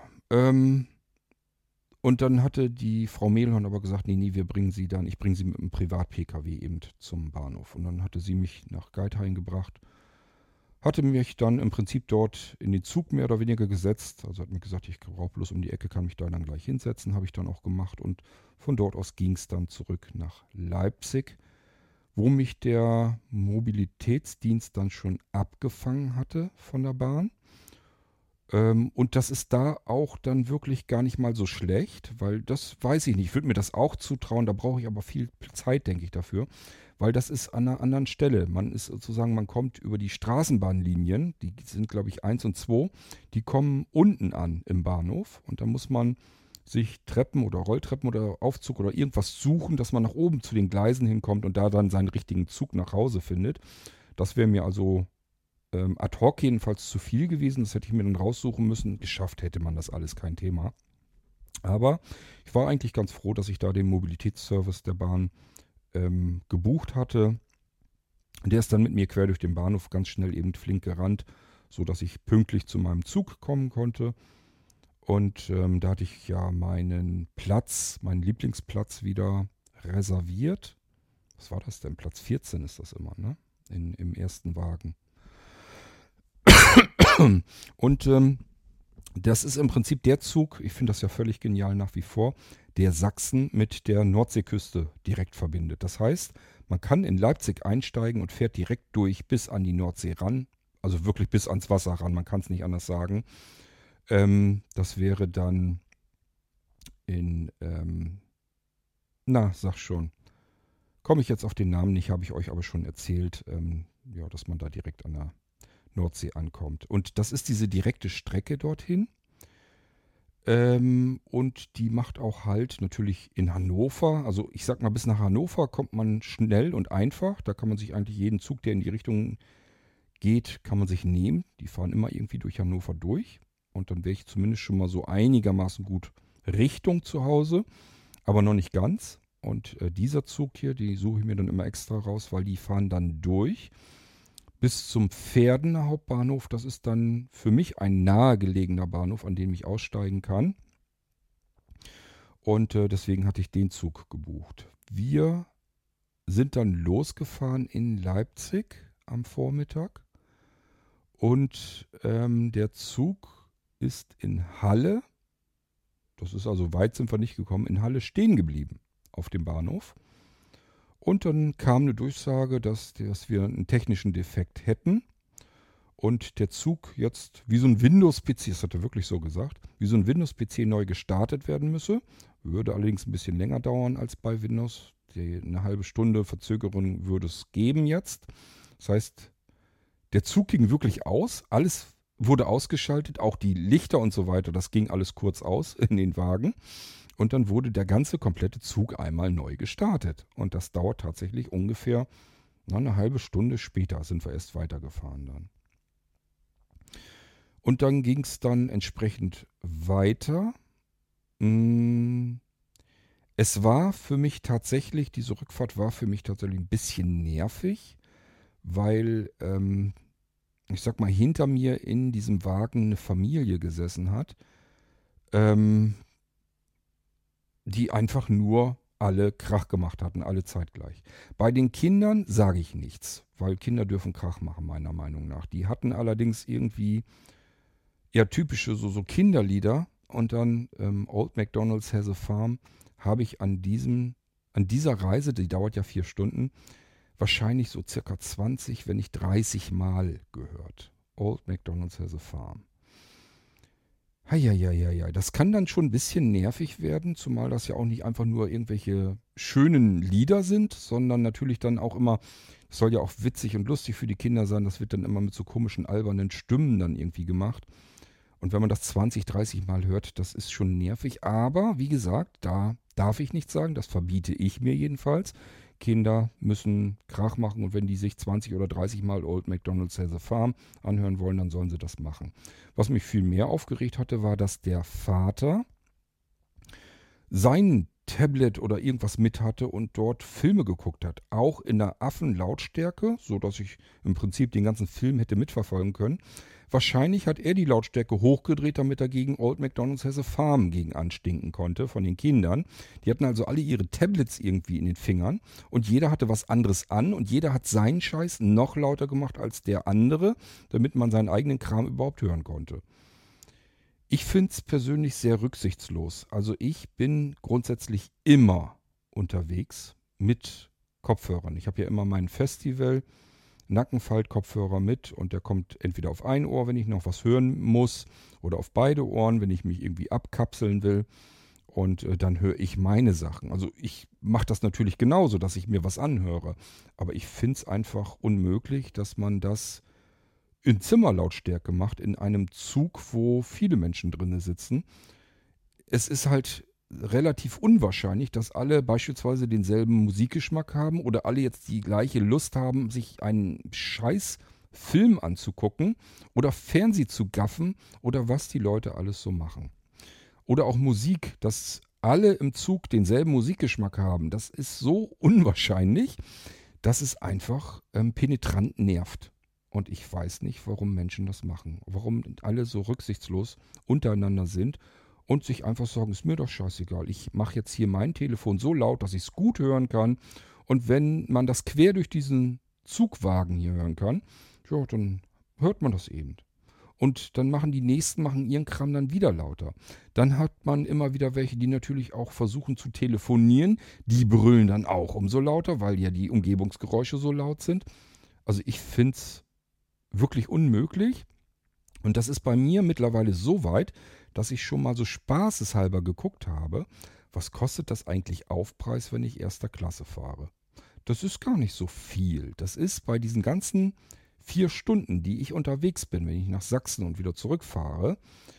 und dann hatte die Frau Mehlhorn aber gesagt, nee, ich bringe sie mit einem Privat-Pkw eben zum Bahnhof. Und dann hatte sie mich nach Geithain gebracht, hatte mich dann im Prinzip dort in den Zug mehr oder weniger gesetzt. Also hat mir gesagt, ich brauche bloß um die Ecke, kann mich da dann gleich hinsetzen, habe ich dann auch gemacht. Und von dort aus ging es dann zurück nach Leipzig, wo mich der Mobilitätsdienst dann schon abgefangen hatte von der Bahn. Und das ist da auch dann wirklich gar nicht mal so schlecht, weil das weiß ich nicht. Ich würde mir das auch zutrauen, da brauche ich aber viel Zeit, denke ich, dafür, weil das ist an einer anderen Stelle. Man ist sozusagen, man kommt über die Straßenbahnlinien, die sind glaube ich 1 und 2, die kommen unten an im Bahnhof und da muss man sich Treppen oder Rolltreppen oder Aufzug oder irgendwas suchen, dass man nach oben zu den Gleisen hinkommt und da dann seinen richtigen Zug nach Hause findet. Das wäre mir also ad hoc jedenfalls zu viel gewesen. Das hätte ich mir dann raussuchen müssen. Geschafft hätte man das alles, kein Thema. Aber ich war eigentlich ganz froh, dass ich da den Mobilitätsservice der Bahn gebucht hatte. Der ist dann mit mir quer durch den Bahnhof ganz schnell eben flink gerannt, sodass ich pünktlich zu meinem Zug kommen konnte. Und da hatte ich ja meinen Lieblingsplatz wieder reserviert. Was war das denn? Platz 14 ist das immer, ne? Im ersten Wagen. Und das ist im Prinzip der Zug, ich finde das ja völlig genial nach wie vor, der Sachsen mit der Nordseeküste direkt verbindet. Das heißt, man kann in Leipzig einsteigen und fährt direkt durch bis an die Nordsee ran. Also wirklich bis ans Wasser ran, man kann es nicht anders sagen. Das wäre dann sag schon. Komme ich jetzt auf den Namen nicht, habe ich euch aber schon erzählt, ja, dass man da direkt an der Nordsee ankommt. Und das ist diese direkte Strecke dorthin. Und die macht auch Halt natürlich in Hannover. Also ich sag mal, bis nach Hannover kommt man schnell und einfach. Da kann man sich eigentlich jeden Zug, der in die Richtung geht, kann man sich nehmen. Die fahren immer irgendwie durch Hannover durch. Und dann wäre ich zumindest schon mal so einigermaßen gut Richtung zu Hause, aber noch nicht ganz. Und dieser Zug hier, die suche ich mir dann immer extra raus, weil die fahren dann durch bis zum Pferdener Hauptbahnhof. Das ist dann für mich ein nahegelegener Bahnhof, an dem ich aussteigen kann. Und deswegen hatte ich den Zug gebucht. Wir sind dann losgefahren in Leipzig am Vormittag. Und der Zug ist in Halle, das ist also weit sind wir nicht gekommen, in Halle stehen geblieben auf dem Bahnhof. Und dann kam eine Durchsage, dass wir einen technischen Defekt hätten und der Zug jetzt wie so ein Windows-PC, das hat er wirklich so gesagt, wie so ein Windows-PC neu gestartet werden müsse. Würde allerdings ein bisschen länger dauern als bei Windows. Eine halbe Stunde Verzögerung würde es geben jetzt. Das heißt, der Zug ging wirklich aus, alles wurde ausgeschaltet, auch die Lichter und so weiter, das ging alles kurz aus in den Wagen. Und dann wurde der ganze komplette Zug einmal neu gestartet. Und das dauert tatsächlich ungefähr eine halbe Stunde später sind wir erst weitergefahren dann. Und dann ging es dann entsprechend weiter. Es war für mich tatsächlich, diese Rückfahrt war für mich tatsächlich ein bisschen nervig, weil, ich sag mal, hinter mir in diesem Wagen eine Familie gesessen hat, die einfach nur alle Krach gemacht hatten, alle zeitgleich. Bei den Kindern sage ich nichts, weil Kinder dürfen Krach machen, meiner Meinung nach. Die hatten allerdings irgendwie ja typische so Kinderlieder und dann Old MacDonald's has a Farm habe ich an dieser Reise, die dauert ja 4 Stunden, wahrscheinlich so circa 20, wenn nicht 30 Mal gehört. Old MacDonald's has a Farm. Heieieiei, das kann dann schon ein bisschen nervig werden, zumal das ja auch nicht einfach nur irgendwelche schönen Lieder sind, sondern natürlich dann auch immer, es soll ja auch witzig und lustig für die Kinder sein, das wird dann immer mit so komischen, albernen Stimmen dann irgendwie gemacht. Und wenn man das 20, 30 Mal hört, das ist schon nervig. Aber wie gesagt, da darf ich nichts sagen, das verbiete ich mir jedenfalls. Kinder müssen Krach machen und wenn die sich 20 oder 30 Mal Old MacDonald's Has a Farm anhören wollen, dann sollen sie das machen. Was mich viel mehr aufgeregt hatte, war, dass der Vater sein Tablet oder irgendwas mit hatte und dort Filme geguckt hat. Auch in der Affenlautstärke, so dass ich im Prinzip den ganzen Film hätte mitverfolgen können. Wahrscheinlich hat er die Lautstärke hochgedreht, damit er gegen Old MacDonald's Has a Farm gegen anstinken konnte von den Kindern. Die hatten also alle ihre Tablets irgendwie in den Fingern und jeder hatte was anderes an und jeder hat seinen Scheiß noch lauter gemacht als der andere, damit man seinen eigenen Kram überhaupt hören konnte. Ich finde es persönlich sehr rücksichtslos. Also ich bin grundsätzlich immer unterwegs mit Kopfhörern. Ich habe ja immer meinen Festival Nackenfaltkopfhörer mit und der kommt entweder auf ein Ohr, wenn ich noch was hören muss, oder auf beide Ohren, wenn ich mich irgendwie abkapseln will. Und dann höre ich meine Sachen. Also ich mache das natürlich genauso, dass ich mir was anhöre. Aber ich finde es einfach unmöglich, dass man das in Zimmerlautstärke macht, in einem Zug, wo viele Menschen drinne sitzen. Es ist halt relativ unwahrscheinlich, dass alle beispielsweise denselben Musikgeschmack haben oder alle jetzt die gleiche Lust haben, sich einen scheiß Film anzugucken oder Fernseh zu gaffen oder was die Leute alles so machen. Oder auch Musik, dass alle im Zug denselben Musikgeschmack haben. Das ist so unwahrscheinlich, dass es einfach penetrant nervt. Und ich weiß nicht, warum Menschen das machen. Warum alle so rücksichtslos untereinander sind und sich einfach sagen, ist mir doch scheißegal. Ich mache jetzt hier mein Telefon so laut, dass ich es gut hören kann. Und wenn man das quer durch diesen Zugwagen hier hören kann, ja, dann hört man das eben. Und dann machen die Nächsten machen ihren Kram dann wieder lauter. Dann hat man immer wieder welche, die natürlich auch versuchen zu telefonieren. Die brüllen dann auch umso lauter, weil ja die Umgebungsgeräusche so laut sind. Also ich finde es wirklich unmöglich. Und das ist bei mir mittlerweile so weit, dass ich schon mal so spaßeshalber geguckt habe, was kostet das eigentlich Aufpreis, wenn ich erster Klasse fahre. Das ist gar nicht so viel. Das ist bei diesen ganzen 4 Stunden, die ich unterwegs bin, wenn ich nach Sachsen und wieder zurückfahre,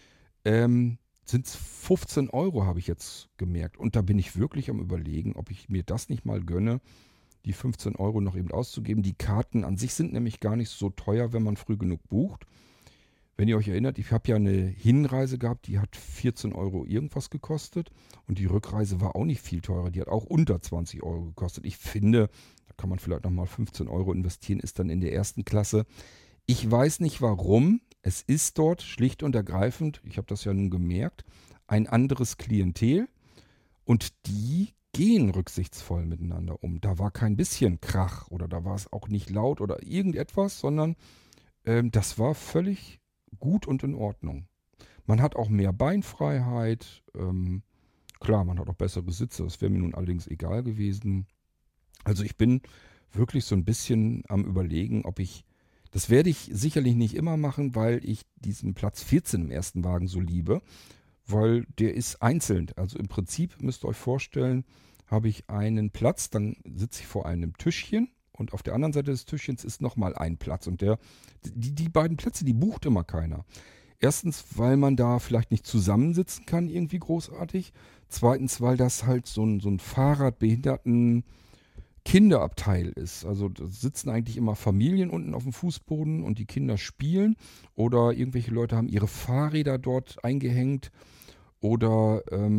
sind es 15 Euro, habe ich jetzt gemerkt. Und da bin ich wirklich am Überlegen, ob ich mir das nicht mal gönne, die 15 Euro noch eben auszugeben. Die Karten an sich sind nämlich gar nicht so teuer, wenn man früh genug bucht. Wenn ihr euch erinnert, ich habe ja eine Hinreise gehabt, die hat 14 Euro irgendwas gekostet. Und die Rückreise war auch nicht viel teurer. Die hat auch unter 20 Euro gekostet. Ich finde, da kann man vielleicht nochmal 15 Euro investieren, ist dann in der ersten Klasse. Ich weiß nicht warum. Es ist dort schlicht und ergreifend, ich habe das ja nun gemerkt, ein anderes Klientel. Und die gehen rücksichtsvoll miteinander um. Da war kein bisschen Krach oder da war es auch nicht laut oder irgendetwas, sondern das war völlig gut und in Ordnung. Man hat auch mehr Beinfreiheit. Klar, man hat auch bessere Sitze. Das wäre mir nun allerdings egal gewesen. Also ich bin wirklich so ein bisschen am Überlegen, ob ich, das werde ich sicherlich nicht immer machen, weil ich diesen Platz 14 im ersten Wagen so liebe, weil der ist einzeln. Also im Prinzip müsst ihr euch vorstellen, habe ich einen Platz, dann sitze ich vor einem Tischchen und auf der anderen Seite des Tischchens ist nochmal ein Platz. Und die beiden Plätze, die bucht immer keiner. Erstens, weil man da vielleicht nicht zusammensitzen kann, irgendwie großartig. Zweitens, weil das halt so ein Fahrradbehinderten Kinderabteil ist. Also da sitzen eigentlich immer Familien unten auf dem Fußboden und die Kinder spielen. Oder irgendwelche Leute haben ihre Fahrräder dort eingehängt. Oder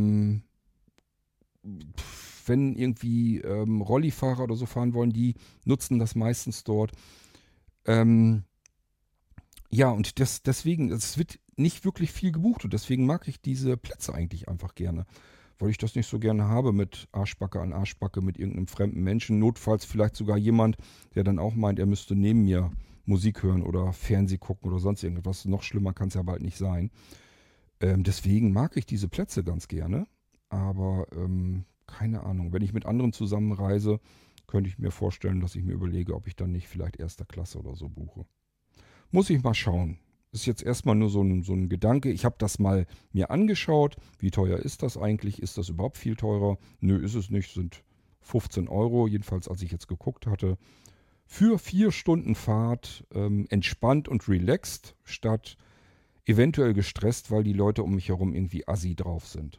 wenn irgendwie Rollifahrer oder so fahren wollen, die nutzen das meistens dort. Ja, und deswegen, es wird nicht wirklich viel gebucht und deswegen mag ich diese Plätze eigentlich einfach gerne. Weil ich das nicht so gerne habe mit Arschbacke an Arschbacke mit irgendeinem fremden Menschen. Notfalls vielleicht sogar jemand, der dann auch meint, er müsste neben mir Musik hören oder Fernseh gucken oder sonst irgendwas. Noch schlimmer kann es ja bald nicht sein. Deswegen mag ich diese Plätze ganz gerne. Aber keine Ahnung, wenn ich mit anderen zusammenreise, könnte ich mir vorstellen, dass ich mir überlege, ob ich dann nicht vielleicht erster Klasse oder so buche. Muss ich mal schauen. Ist jetzt erstmal nur so ein Gedanke. Ich habe das mal mir angeschaut. Wie teuer ist das eigentlich? Ist das überhaupt viel teurer? Nö, ist es nicht. Sind 15 Euro, jedenfalls als ich jetzt geguckt hatte. Für 4 Stunden Fahrt entspannt und relaxed, statt eventuell gestresst, weil die Leute um mich herum irgendwie assi drauf sind.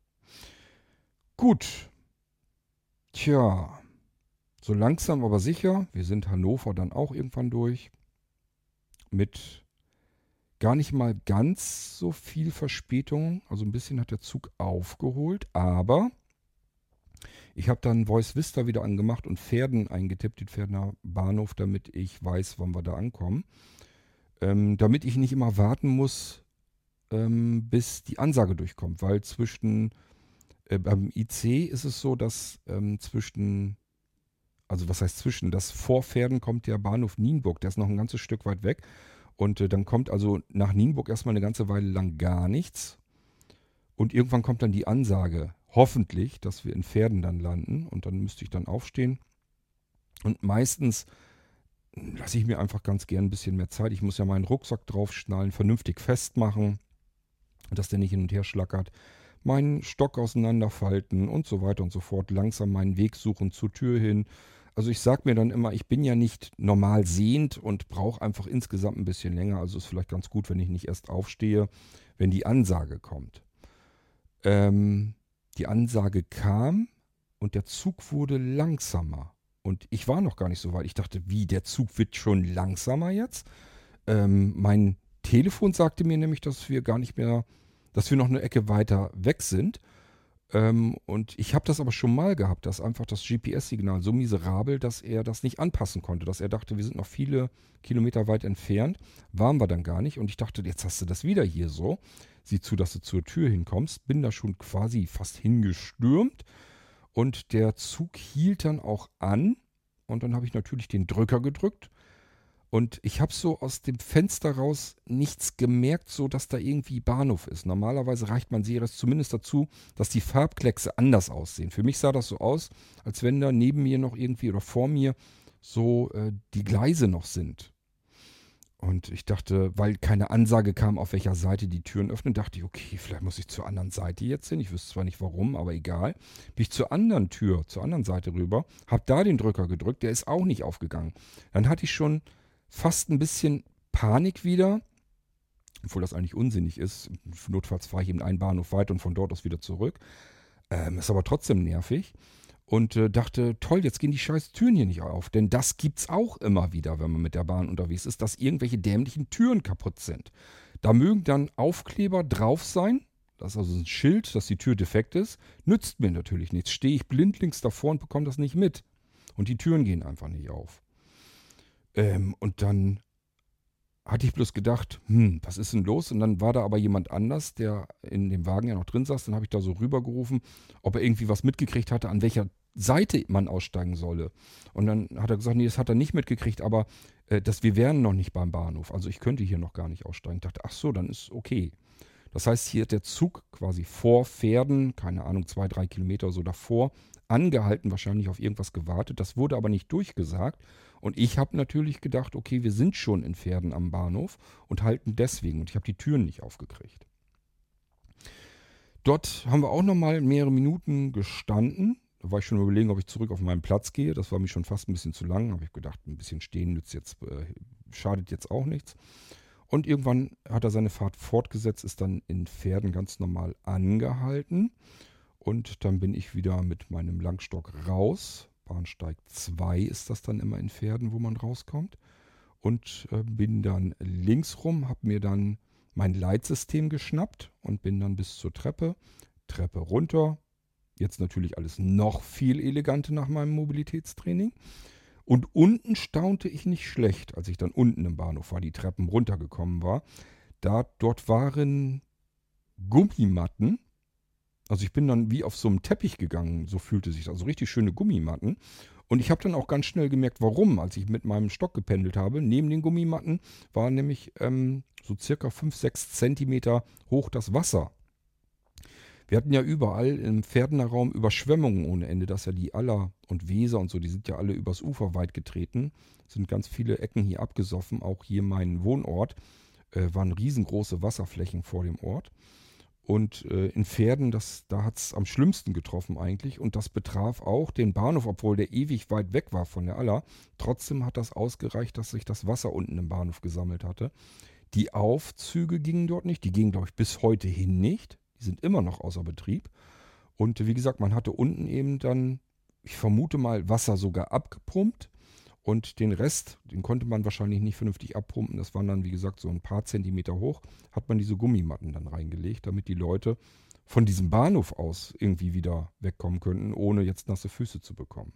Gut, tja, so langsam aber sicher. Wir sind Hannover dann auch irgendwann durch. Mit gar nicht mal ganz so viel Verspätung. Also ein bisschen hat der Zug aufgeholt, aber ich habe dann Voice Vista wieder angemacht und Pferden eingetippt, den Pferdener Bahnhof, damit ich weiß, wann wir da ankommen. Damit ich nicht immer warten muss, bis die Ansage durchkommt, weil beim IC ist es so, dass also was heißt dass vor Pferden kommt der Bahnhof Nienburg, der ist noch ein ganzes Stück weit weg. Und dann kommt also nach Nienburg erstmal eine ganze Weile lang gar nichts. Und irgendwann kommt dann die Ansage, hoffentlich, dass wir in Pferden dann landen. Und dann müsste ich dann aufstehen. Und meistens lasse ich mir einfach ganz gern ein bisschen mehr Zeit. Ich muss ja meinen Rucksack draufschnallen, vernünftig festmachen, dass der nicht hin und her schlackert. Meinen Stock auseinanderfalten und so weiter und so fort. Langsam meinen Weg suchen zur Tür hin. Also ich sage mir dann immer, ich bin ja nicht normal sehend und brauche einfach insgesamt ein bisschen länger. Also ist vielleicht ganz gut, wenn ich nicht erst aufstehe, wenn die Ansage kommt. Die Ansage kam und der Zug wurde langsamer. Und ich war noch gar nicht so weit. Ich dachte, wie, der Zug wird schon langsamer jetzt? Mein Telefon sagte mir nämlich, dass wir noch eine Ecke weiter weg sind. Und ich habe das aber schon mal gehabt, dass einfach das GPS-Signal so miserabel, dass er das nicht anpassen konnte. Dass er dachte, wir sind noch viele Kilometer weit entfernt. Waren wir dann gar nicht. Und ich dachte, jetzt hast du das wieder hier so. Sieh zu, dass du zur Tür hinkommst. Bin da schon quasi fast hingestürmt. Und der Zug hielt dann auch an. Und dann habe ich natürlich den Drücker gedrückt. Und ich habe so aus dem Fenster raus nichts gemerkt, so dass da irgendwie Bahnhof ist. Normalerweise reicht man Series zumindest dazu, dass die Farbkleckse anders aussehen. Für mich sah das so aus, als wenn da neben mir noch irgendwie oder vor mir so die Gleise noch sind. Und ich dachte, weil keine Ansage kam, auf welcher Seite die Türen öffnen, dachte ich, okay, vielleicht muss ich zur anderen Seite jetzt hin. Ich wüsste zwar nicht warum, aber egal. Bin ich zur anderen Tür, zur anderen Seite rüber, habe da den Drücker gedrückt, der ist auch nicht aufgegangen. Dann hatte ich schon fast ein bisschen Panik wieder, obwohl das eigentlich unsinnig ist. Notfalls fahre ich eben einen Bahnhof weiter und von dort aus wieder zurück. Ist aber trotzdem nervig. Und dachte, toll, jetzt gehen die scheiß Türen hier nicht auf. Denn das gibt's auch immer wieder, wenn man mit der Bahn unterwegs ist, dass irgendwelche dämlichen Türen kaputt sind. Da mögen dann Aufkleber drauf sein. Das ist also ein Schild, dass die Tür defekt ist. Nützt mir natürlich nichts. Stehe ich blindlings davor und bekomme das nicht mit. Und die Türen gehen einfach nicht auf. Und dann hatte ich bloß gedacht, was ist denn los? Und dann war da aber jemand anders, der in dem Wagen ja noch drin saß. Dann habe ich da so rübergerufen, ob er irgendwie was mitgekriegt hatte, an welcher Seite man aussteigen solle. Und dann hat er gesagt, nee, das hat er nicht mitgekriegt, aber wir wären noch nicht beim Bahnhof. Also ich könnte hier noch gar nicht aussteigen. Ich dachte, ach so, dann ist okay. Das heißt, hier hat der Zug quasi vor Pferden, keine Ahnung, 2, 3 Kilometer so davor, angehalten, wahrscheinlich auf irgendwas gewartet. Das wurde aber nicht durchgesagt. Und ich habe natürlich gedacht, okay, wir sind schon in Pferden am Bahnhof und halten deswegen. Und ich habe die Türen nicht aufgekriegt. Dort haben wir auch nochmal mehrere Minuten gestanden. Da war ich schon überlegen, ob ich zurück auf meinen Platz gehe. Das war mir schon fast ein bisschen zu lang. Da habe ich gedacht, ein bisschen stehen schadet jetzt auch nichts. Und irgendwann hat er seine Fahrt fortgesetzt, ist dann in Pferden ganz normal angehalten. Und dann bin ich wieder mit meinem Langstock raus. Bahnsteig 2 ist das dann immer in Pferden, wo man rauskommt. Und bin dann links rum, habe mir dann mein Leitsystem geschnappt und bin dann bis zur Treppe runter. Jetzt natürlich alles noch viel eleganter nach meinem Mobilitätstraining. Und unten staunte ich nicht schlecht, als ich dann unten im Bahnhof war, die Treppen runtergekommen war. Dort waren Gummimatten. Also ich bin dann wie auf so einem Teppich gegangen, so fühlte sich das. Also richtig schöne Gummimatten. Und ich habe dann auch ganz schnell gemerkt, warum, als ich mit meinem Stock gependelt habe. Neben den Gummimatten war nämlich so circa 5, 6 Zentimeter hoch das Wasser. Wir hatten ja überall im Pferdener Raum Überschwemmungen ohne Ende. Das ist ja die Aller und Weser und so, die sind ja alle übers Ufer weit getreten. Sind ganz viele Ecken hier abgesoffen, auch hier mein Wohnort. waren riesengroße Wasserflächen vor dem Ort. Und in Verden, da hat es am schlimmsten getroffen eigentlich. Und das betraf auch den Bahnhof, obwohl der ewig weit weg war von der Aller. Trotzdem hat das ausgereicht, dass sich das Wasser unten im Bahnhof gesammelt hatte. Die Aufzüge gingen dort nicht. Die gingen, glaube ich, bis heute hin nicht. Die sind immer noch außer Betrieb. Und wie gesagt, man hatte unten eben dann, ich vermute mal, Wasser sogar abgepumpt. Und den Rest, den konnte man wahrscheinlich nicht vernünftig abpumpen. Das waren dann, wie gesagt, so ein paar Zentimeter hoch. Hat man diese Gummimatten dann reingelegt, damit die Leute von diesem Bahnhof aus irgendwie wieder wegkommen könnten, ohne jetzt nasse Füße zu bekommen.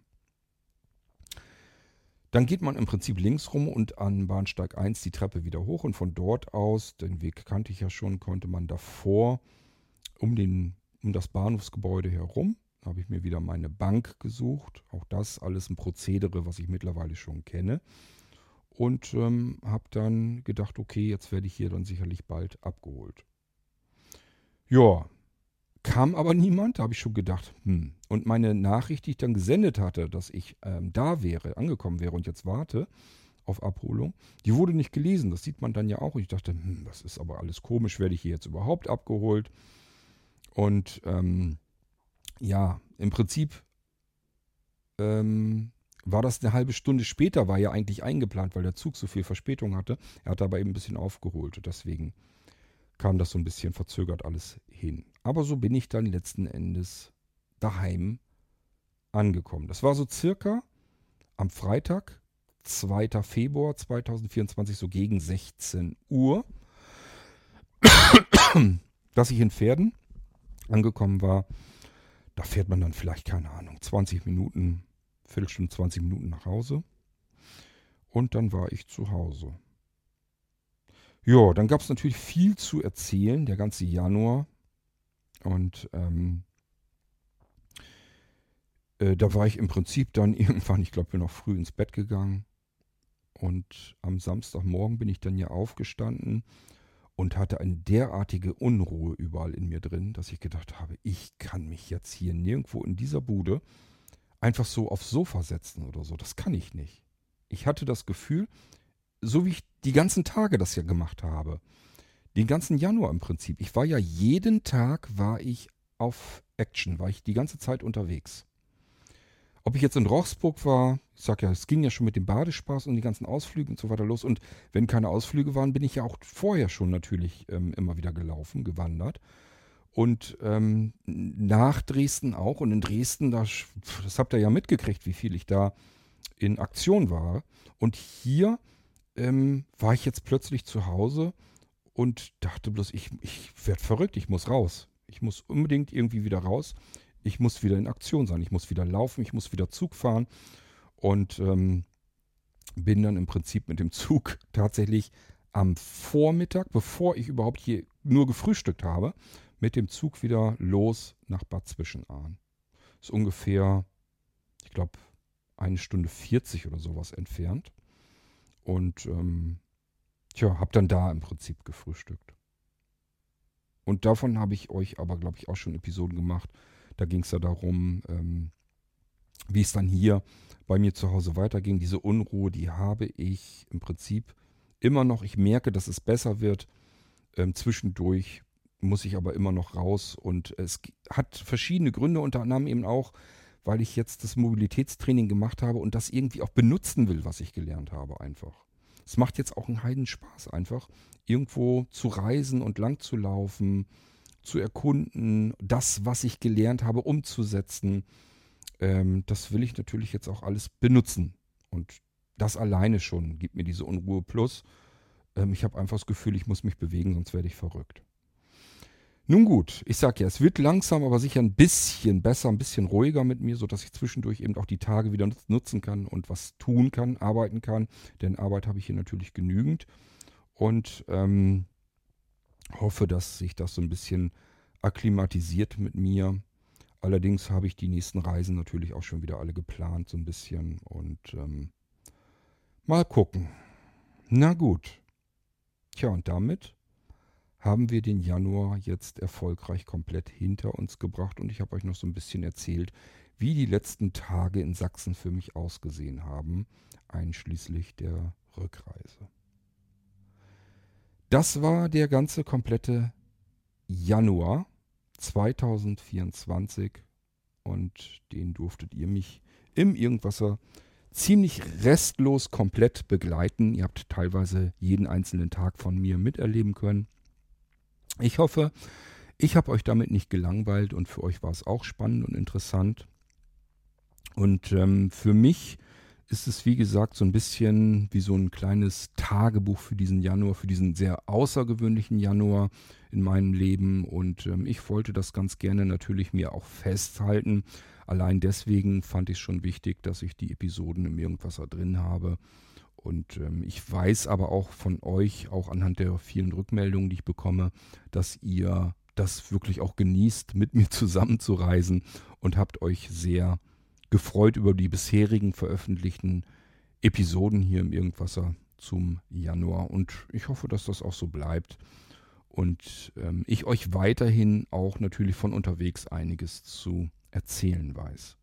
Dann geht man im Prinzip links rum und an Bahnsteig 1 die Treppe wieder hoch. Und von dort aus, den Weg kannte ich ja schon, konnte man davor um das Bahnhofsgebäude herum. Da habe ich mir wieder meine Bank gesucht. Auch das alles ein Prozedere, was ich mittlerweile schon kenne. Und habe dann gedacht, okay, jetzt werde ich hier dann sicherlich bald abgeholt. Ja, kam aber niemand. Da habe ich schon gedacht, Und meine Nachricht, die ich dann gesendet hatte, dass ich da wäre, angekommen wäre und jetzt warte auf Abholung, die wurde nicht gelesen. Das sieht man dann ja auch. Und ich dachte, das ist aber alles komisch. Werde ich hier jetzt überhaupt abgeholt? Und ja, im Prinzip war das eine halbe Stunde später, war ja eigentlich eingeplant, weil der Zug so viel Verspätung hatte. Er hat aber eben ein bisschen aufgeholt. Deswegen kam das so ein bisschen verzögert alles hin. Aber so bin ich dann letzten Endes daheim angekommen. Das war so circa am Freitag, 2. Februar 2024, so gegen 16 Uhr, dass ich in Verden angekommen war. Da fährt man dann vielleicht, keine Ahnung, 20 Minuten, Viertelstunde, 20 Minuten nach Hause. Und dann war ich zu Hause. Ja, dann gab es natürlich viel zu erzählen, der ganze Januar. Und da war ich im Prinzip dann irgendwann, ich glaube, bin noch früh ins Bett gegangen. Und am Samstagmorgen bin ich dann ja aufgestanden und hatte eine derartige Unruhe überall in mir drin, dass ich gedacht habe, ich kann mich jetzt hier nirgendwo in dieser Bude einfach so aufs Sofa setzen oder so. Das kann ich nicht. Ich hatte das Gefühl, so wie ich die ganzen Tage das ja gemacht habe, den ganzen Januar im Prinzip. Ich war ja jeden Tag war ich auf Action, war ich die ganze Zeit unterwegs. Ob ich jetzt in Rochsburg war, ich sag ja, es ging ja schon mit dem Badespaß und die ganzen Ausflüge und so weiter los. Und wenn keine Ausflüge waren, bin ich ja auch vorher schon natürlich immer wieder gelaufen, gewandert. Und nach Dresden auch. Und in Dresden, das habt ihr ja mitgekriegt, wie viel ich da in Aktion war. Und hier war ich jetzt plötzlich zu Hause und dachte bloß, ich werde verrückt, ich muss raus. Ich muss unbedingt irgendwie wieder raus. Ich muss wieder in Aktion sein. Ich muss wieder laufen, ich muss wieder Zug fahren. Und bin dann im Prinzip mit dem Zug tatsächlich am Vormittag, bevor ich überhaupt hier nur gefrühstückt habe, mit dem Zug wieder los nach Bad Zwischenahn. Ist ungefähr, ich glaube, 1 Stunde 40 oder sowas entfernt. Und habe dann da im Prinzip gefrühstückt. Und davon habe ich euch aber, glaube ich, auch schon Episoden gemacht. Da ging es ja darum, wie es dann hier bei mir zu Hause weiterging. Diese Unruhe, die habe ich im Prinzip immer noch. Ich merke, dass es besser wird. Zwischendurch muss ich aber immer noch raus. Und es hat verschiedene Gründe, unter anderem eben auch, weil ich jetzt das Mobilitätstraining gemacht habe und das irgendwie auch benutzen will, was ich gelernt habe einfach. Es macht jetzt auch einen Heidenspaß einfach, irgendwo zu reisen und lang zu laufen, zu erkunden, das, was ich gelernt habe, umzusetzen. Das will ich natürlich jetzt auch alles benutzen. Und das alleine schon gibt mir diese Unruhe. Plus, ich habe einfach das Gefühl, ich muss mich bewegen, sonst werde ich verrückt. Nun gut, ich sage ja, es wird langsam, aber sicher ein bisschen besser, ein bisschen ruhiger mit mir, sodass ich zwischendurch eben auch die Tage wieder nutzen kann und was tun kann, arbeiten kann. Denn Arbeit habe ich hier natürlich genügend. Und hoffe, dass sich das so ein bisschen akklimatisiert mit mir. Allerdings habe ich die nächsten Reisen natürlich auch schon wieder alle geplant, so ein bisschen. Und mal gucken. Na gut. Tja, und damit haben wir den Januar jetzt erfolgreich komplett hinter uns gebracht. Und ich habe euch noch so ein bisschen erzählt, wie die letzten Tage in Sachsen für mich ausgesehen haben, einschließlich der Rückreise. Das war der ganze komplette Januar 2024 und den durftet ihr mich im Irgendwasser ziemlich restlos komplett begleiten. Ihr habt teilweise jeden einzelnen Tag von mir miterleben können. Ich hoffe, ich habe euch damit nicht gelangweilt und für euch war es auch spannend und interessant. Und für mich ist es, wie gesagt, so ein bisschen wie so ein kleines Tagebuch für diesen Januar, für diesen sehr außergewöhnlichen Januar in meinem Leben. Und ich wollte das ganz gerne natürlich mir auch festhalten. Allein deswegen fand ich es schon wichtig, dass ich die Episoden im Irgendwasser drin habe. Und ich weiß aber auch von euch, auch anhand der vielen Rückmeldungen, die ich bekomme, dass ihr das wirklich auch genießt, mit mir zusammenzureisen und habt euch sehr gefreut über die bisherigen veröffentlichten Episoden hier im Irgendwasser zum Januar. Und ich hoffe, dass das auch so bleibt. Und ich euch weiterhin auch natürlich von unterwegs einiges zu erzählen weiß.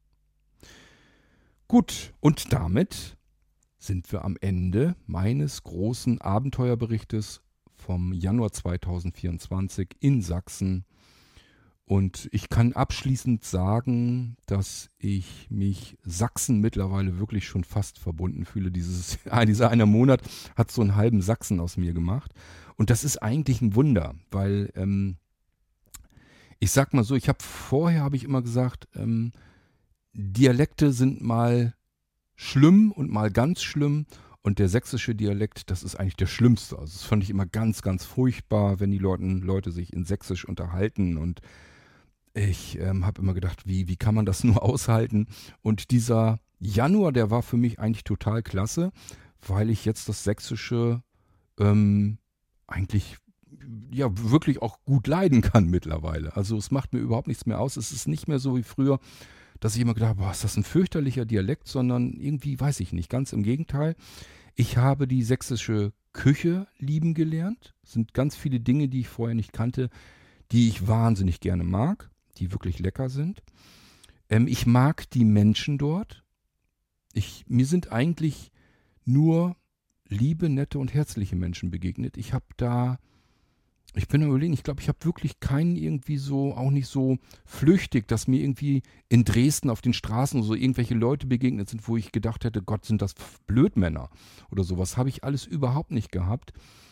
Gut, und damit sind wir am Ende meines großen Abenteuerberichtes vom Januar 2024 in Sachsen. Und ich kann abschließend sagen, dass ich mich Sachsen mittlerweile wirklich schon fast verbunden fühle. Dieser eine Monat hat so einen halben Sachsen aus mir gemacht. Und das ist eigentlich ein Wunder, weil ich sag mal so, vorher habe ich immer gesagt, Dialekte sind mal schlimm und mal ganz schlimm. Und der sächsische Dialekt, das ist eigentlich der schlimmste. Also das fand ich immer ganz, ganz furchtbar, wenn die Leute sich in Sächsisch unterhalten. Und ich habe immer gedacht, wie kann man das nur aushalten? Und dieser Januar, der war für mich eigentlich total klasse, weil ich jetzt das Sächsische eigentlich ja wirklich auch gut leiden kann mittlerweile. Also es macht mir überhaupt nichts mehr aus. Es ist nicht mehr so wie früher, dass ich immer gedacht habe, boah, ist das ein fürchterlicher Dialekt, sondern irgendwie weiß ich nicht. Ganz im Gegenteil. Ich habe die sächsische Küche lieben gelernt. Es sind ganz viele Dinge, die ich vorher nicht kannte, die ich wahnsinnig gerne mag, die wirklich lecker sind. Ich mag die Menschen dort. Mir sind eigentlich nur liebe, nette und herzliche Menschen begegnet. Ich bin am Überlegen, ich glaube, ich habe wirklich keinen irgendwie so, auch nicht so flüchtig, dass mir irgendwie in Dresden auf den Straßen so irgendwelche Leute begegnet sind, wo ich gedacht hätte, Gott, sind das Blödmänner oder sowas. Habe ich alles überhaupt nicht gehabt.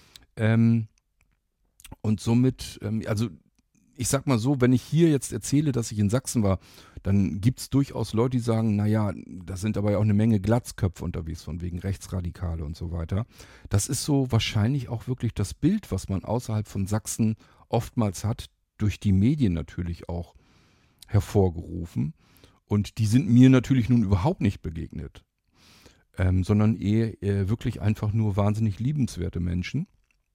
Und somit, also ich sag mal so, wenn ich hier jetzt erzähle, dass ich in Sachsen war, dann gibt es durchaus Leute, die sagen, naja, da sind aber ja auch eine Menge Glatzköpfe unterwegs, von wegen Rechtsradikale und so weiter. Das ist so wahrscheinlich auch wirklich das Bild, was man außerhalb von Sachsen oftmals hat, durch die Medien natürlich auch hervorgerufen. Und die sind mir natürlich nun überhaupt nicht begegnet, sondern eher wirklich einfach nur wahnsinnig liebenswerte Menschen.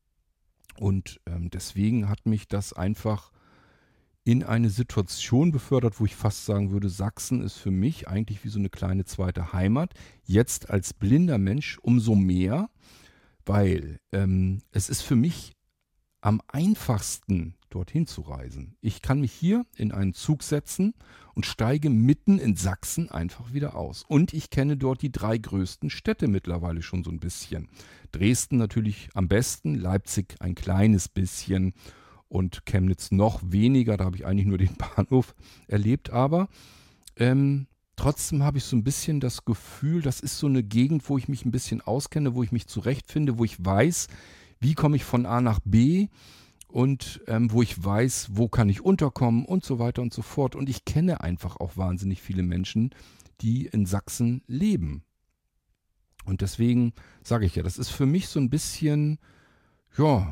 Und deswegen hat mich das einfach in eine Situation befördert, wo ich fast sagen würde, Sachsen ist für mich eigentlich wie so eine kleine zweite Heimat. Jetzt als blinder Mensch umso mehr, weil es ist für mich am einfachsten, dorthin zu reisen. Ich kann mich hier in einen Zug setzen und steige mitten in Sachsen einfach wieder aus. Und ich kenne dort die 3 größten Städte mittlerweile schon so ein bisschen. Dresden natürlich am besten, Leipzig ein kleines bisschen und Chemnitz noch weniger. Da habe ich eigentlich nur den Bahnhof erlebt. Aber trotzdem habe ich so ein bisschen das Gefühl, das ist so eine Gegend, wo ich mich ein bisschen auskenne, wo ich mich zurechtfinde, wo ich weiß, wie komme ich von A nach B und wo ich weiß, wo kann ich unterkommen und so weiter und so fort. Und ich kenne einfach auch wahnsinnig viele Menschen, die in Sachsen leben. Und deswegen sage ich ja, das ist für mich so ein bisschen, ja,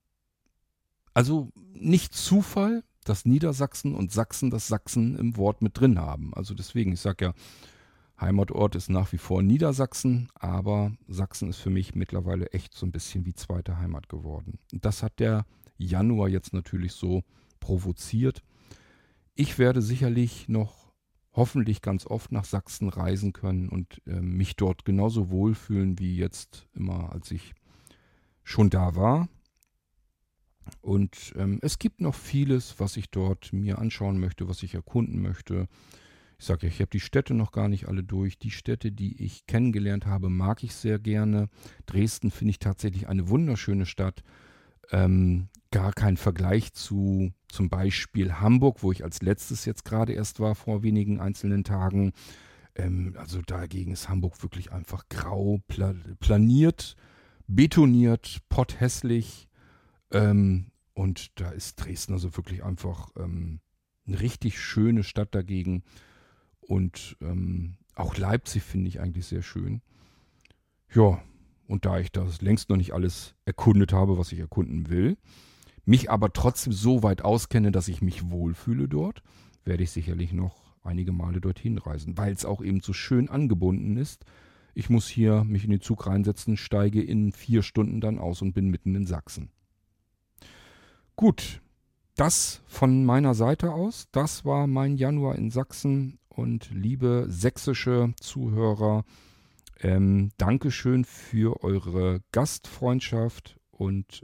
also nicht Zufall, dass Niedersachsen und Sachsen das Sachsen im Wort mit drin haben. Also deswegen, ich sage ja, Heimatort ist nach wie vor Niedersachsen, aber Sachsen ist für mich mittlerweile echt so ein bisschen wie zweite Heimat geworden. Und das hat der Januar jetzt natürlich so provoziert. Ich werde sicherlich noch hoffentlich ganz oft nach Sachsen reisen können und mich dort genauso wohlfühlen wie jetzt immer, als ich schon da war. Und es gibt noch vieles, was ich dort mir anschauen möchte, was ich erkunden möchte. Ich sage ja, ich habe die Städte noch gar nicht alle durch. Die Städte, die ich kennengelernt habe, mag ich sehr gerne. Dresden finde ich tatsächlich eine wunderschöne Stadt. Gar kein Vergleich zu zum Beispiel Hamburg, wo ich als letztes jetzt gerade erst war, vor wenigen einzelnen Tagen. Also dagegen ist Hamburg wirklich einfach grau, planiert, betoniert, potthässlich. Und da ist Dresden also wirklich einfach eine richtig schöne Stadt dagegen. Und auch Leipzig finde ich eigentlich sehr schön. Ja, und da ich das längst noch nicht alles erkundet habe, was ich erkunden will, mich aber trotzdem so weit auskenne, dass ich mich wohlfühle dort, werde ich sicherlich noch einige Male dorthin reisen, weil es auch eben so schön angebunden ist. Ich muss hier mich in den Zug reinsetzen, steige in 4 Stunden dann aus und bin mitten in Sachsen. Gut, das von meiner Seite aus. Das war mein Januar in Sachsen. Und liebe sächsische Zuhörer, Dankeschön für eure Gastfreundschaft und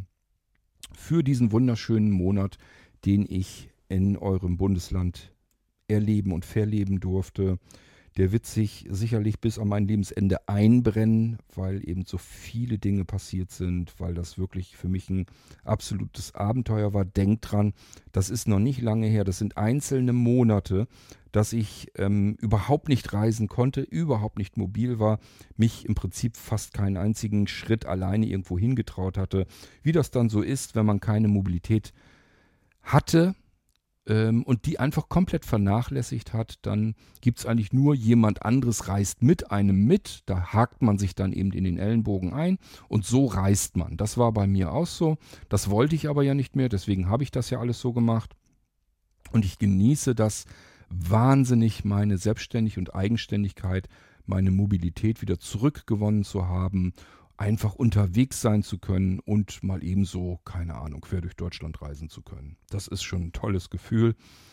für diesen wunderschönen Monat, den ich in eurem Bundesland erleben und verleben durfte. Der wird sich sicherlich bis an mein Lebensende einbrennen, weil eben so viele Dinge passiert sind, weil das wirklich für mich ein absolutes Abenteuer war. Denkt dran, das ist noch nicht lange her, das sind einzelne Monate, dass ich überhaupt nicht reisen konnte, überhaupt nicht mobil war, mich im Prinzip fast keinen einzigen Schritt alleine irgendwo hingetraut hatte. Wie das dann so ist, wenn man keine Mobilität hatte, und die einfach komplett vernachlässigt hat, dann gibt es eigentlich nur jemand anderes reist mit einem mit. Da hakt man sich dann eben in den Ellenbogen ein und so reist man. Das war bei mir auch so. Das wollte ich aber ja nicht mehr, deswegen habe ich das ja alles so gemacht. Und ich genieße das wahnsinnig, meine Selbstständigkeit und Eigenständigkeit, meine Mobilität wieder zurückgewonnen zu haben, einfach unterwegs sein zu können und mal ebenso, keine Ahnung, quer durch Deutschland reisen zu können. Das ist schon ein tolles Gefühl.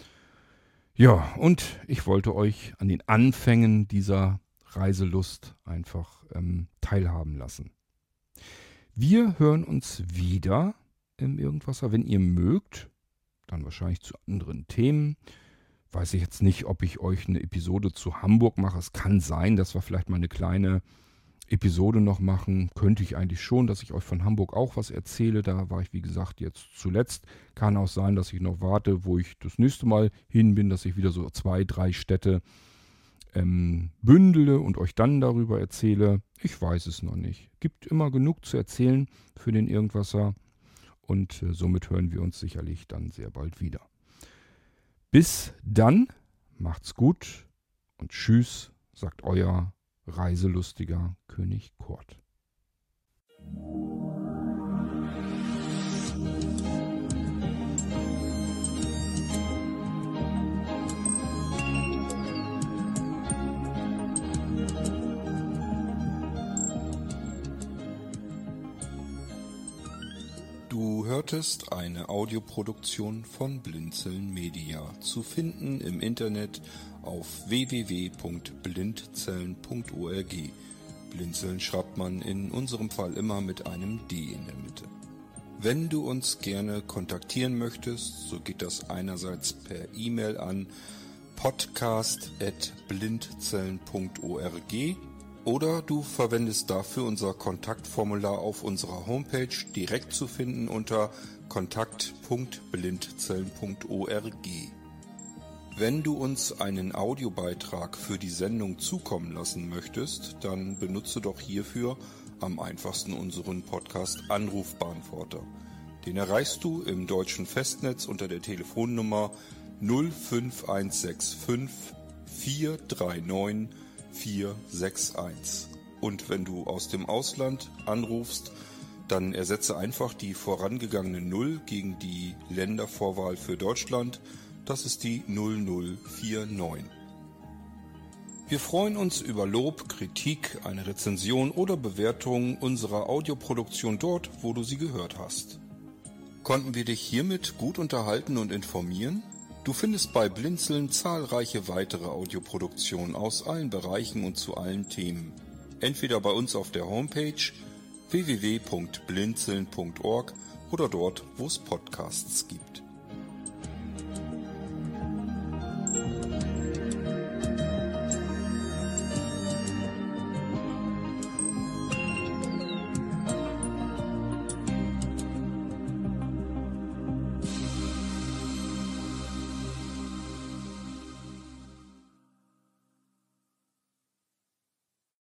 Ja, und ich wollte euch an den Anfängen dieser Reiselust einfach teilhaben lassen. Wir hören uns wieder im Irgendwasser, wenn ihr mögt, dann wahrscheinlich zu anderen Themen. Weiß ich jetzt nicht, ob ich euch eine Episode zu Hamburg mache. Es kann sein, dass wir vielleicht mal eine kleine Episode noch machen. Könnte ich eigentlich schon, dass ich euch von Hamburg auch was erzähle. Da war ich, wie gesagt, jetzt zuletzt. Kann auch sein, dass ich noch warte, wo ich das nächste Mal hin bin, dass ich wieder so 2, 3 Städte bündele und euch dann darüber erzähle. Ich weiß es noch nicht. Gibt immer genug zu erzählen für den Irgendwasser. Und somit hören wir uns sicherlich dann sehr bald wieder. Bis dann, macht's gut und tschüss, sagt euer reiselustiger König Kurt. Du hörtest eine Audioproduktion von Blinzeln Media, zu finden im Internet auf www.blindzellen.org. Blinzeln schreibt man in unserem Fall immer mit einem D in der Mitte. Wenn du uns gerne kontaktieren möchtest, so geht das einerseits per E-Mail an podcast@blindzellen.org oder du verwendest dafür unser Kontaktformular auf unserer Homepage, direkt zu finden unter kontakt.blindzellen.org. Wenn du uns einen Audiobeitrag für die Sendung zukommen lassen möchtest, dann benutze doch hierfür am einfachsten unseren Podcast Anrufbeantworter. Den erreichst du im deutschen Festnetz unter der Telefonnummer 05165 439 461. Und wenn du aus dem Ausland anrufst, dann ersetze einfach die vorangegangene 0 gegen die Ländervorwahl für Deutschland. Das ist die 0049. Wir freuen uns über Lob, Kritik, eine Rezension oder Bewertung unserer Audioproduktion dort, wo du sie gehört hast. Konnten wir dich hiermit gut unterhalten und informieren? Du findest bei Blinzeln zahlreiche weitere Audioproduktionen aus allen Bereichen und zu allen Themen. Entweder bei uns auf der Homepage www.blinzeln.org oder dort, wo es Podcasts gibt.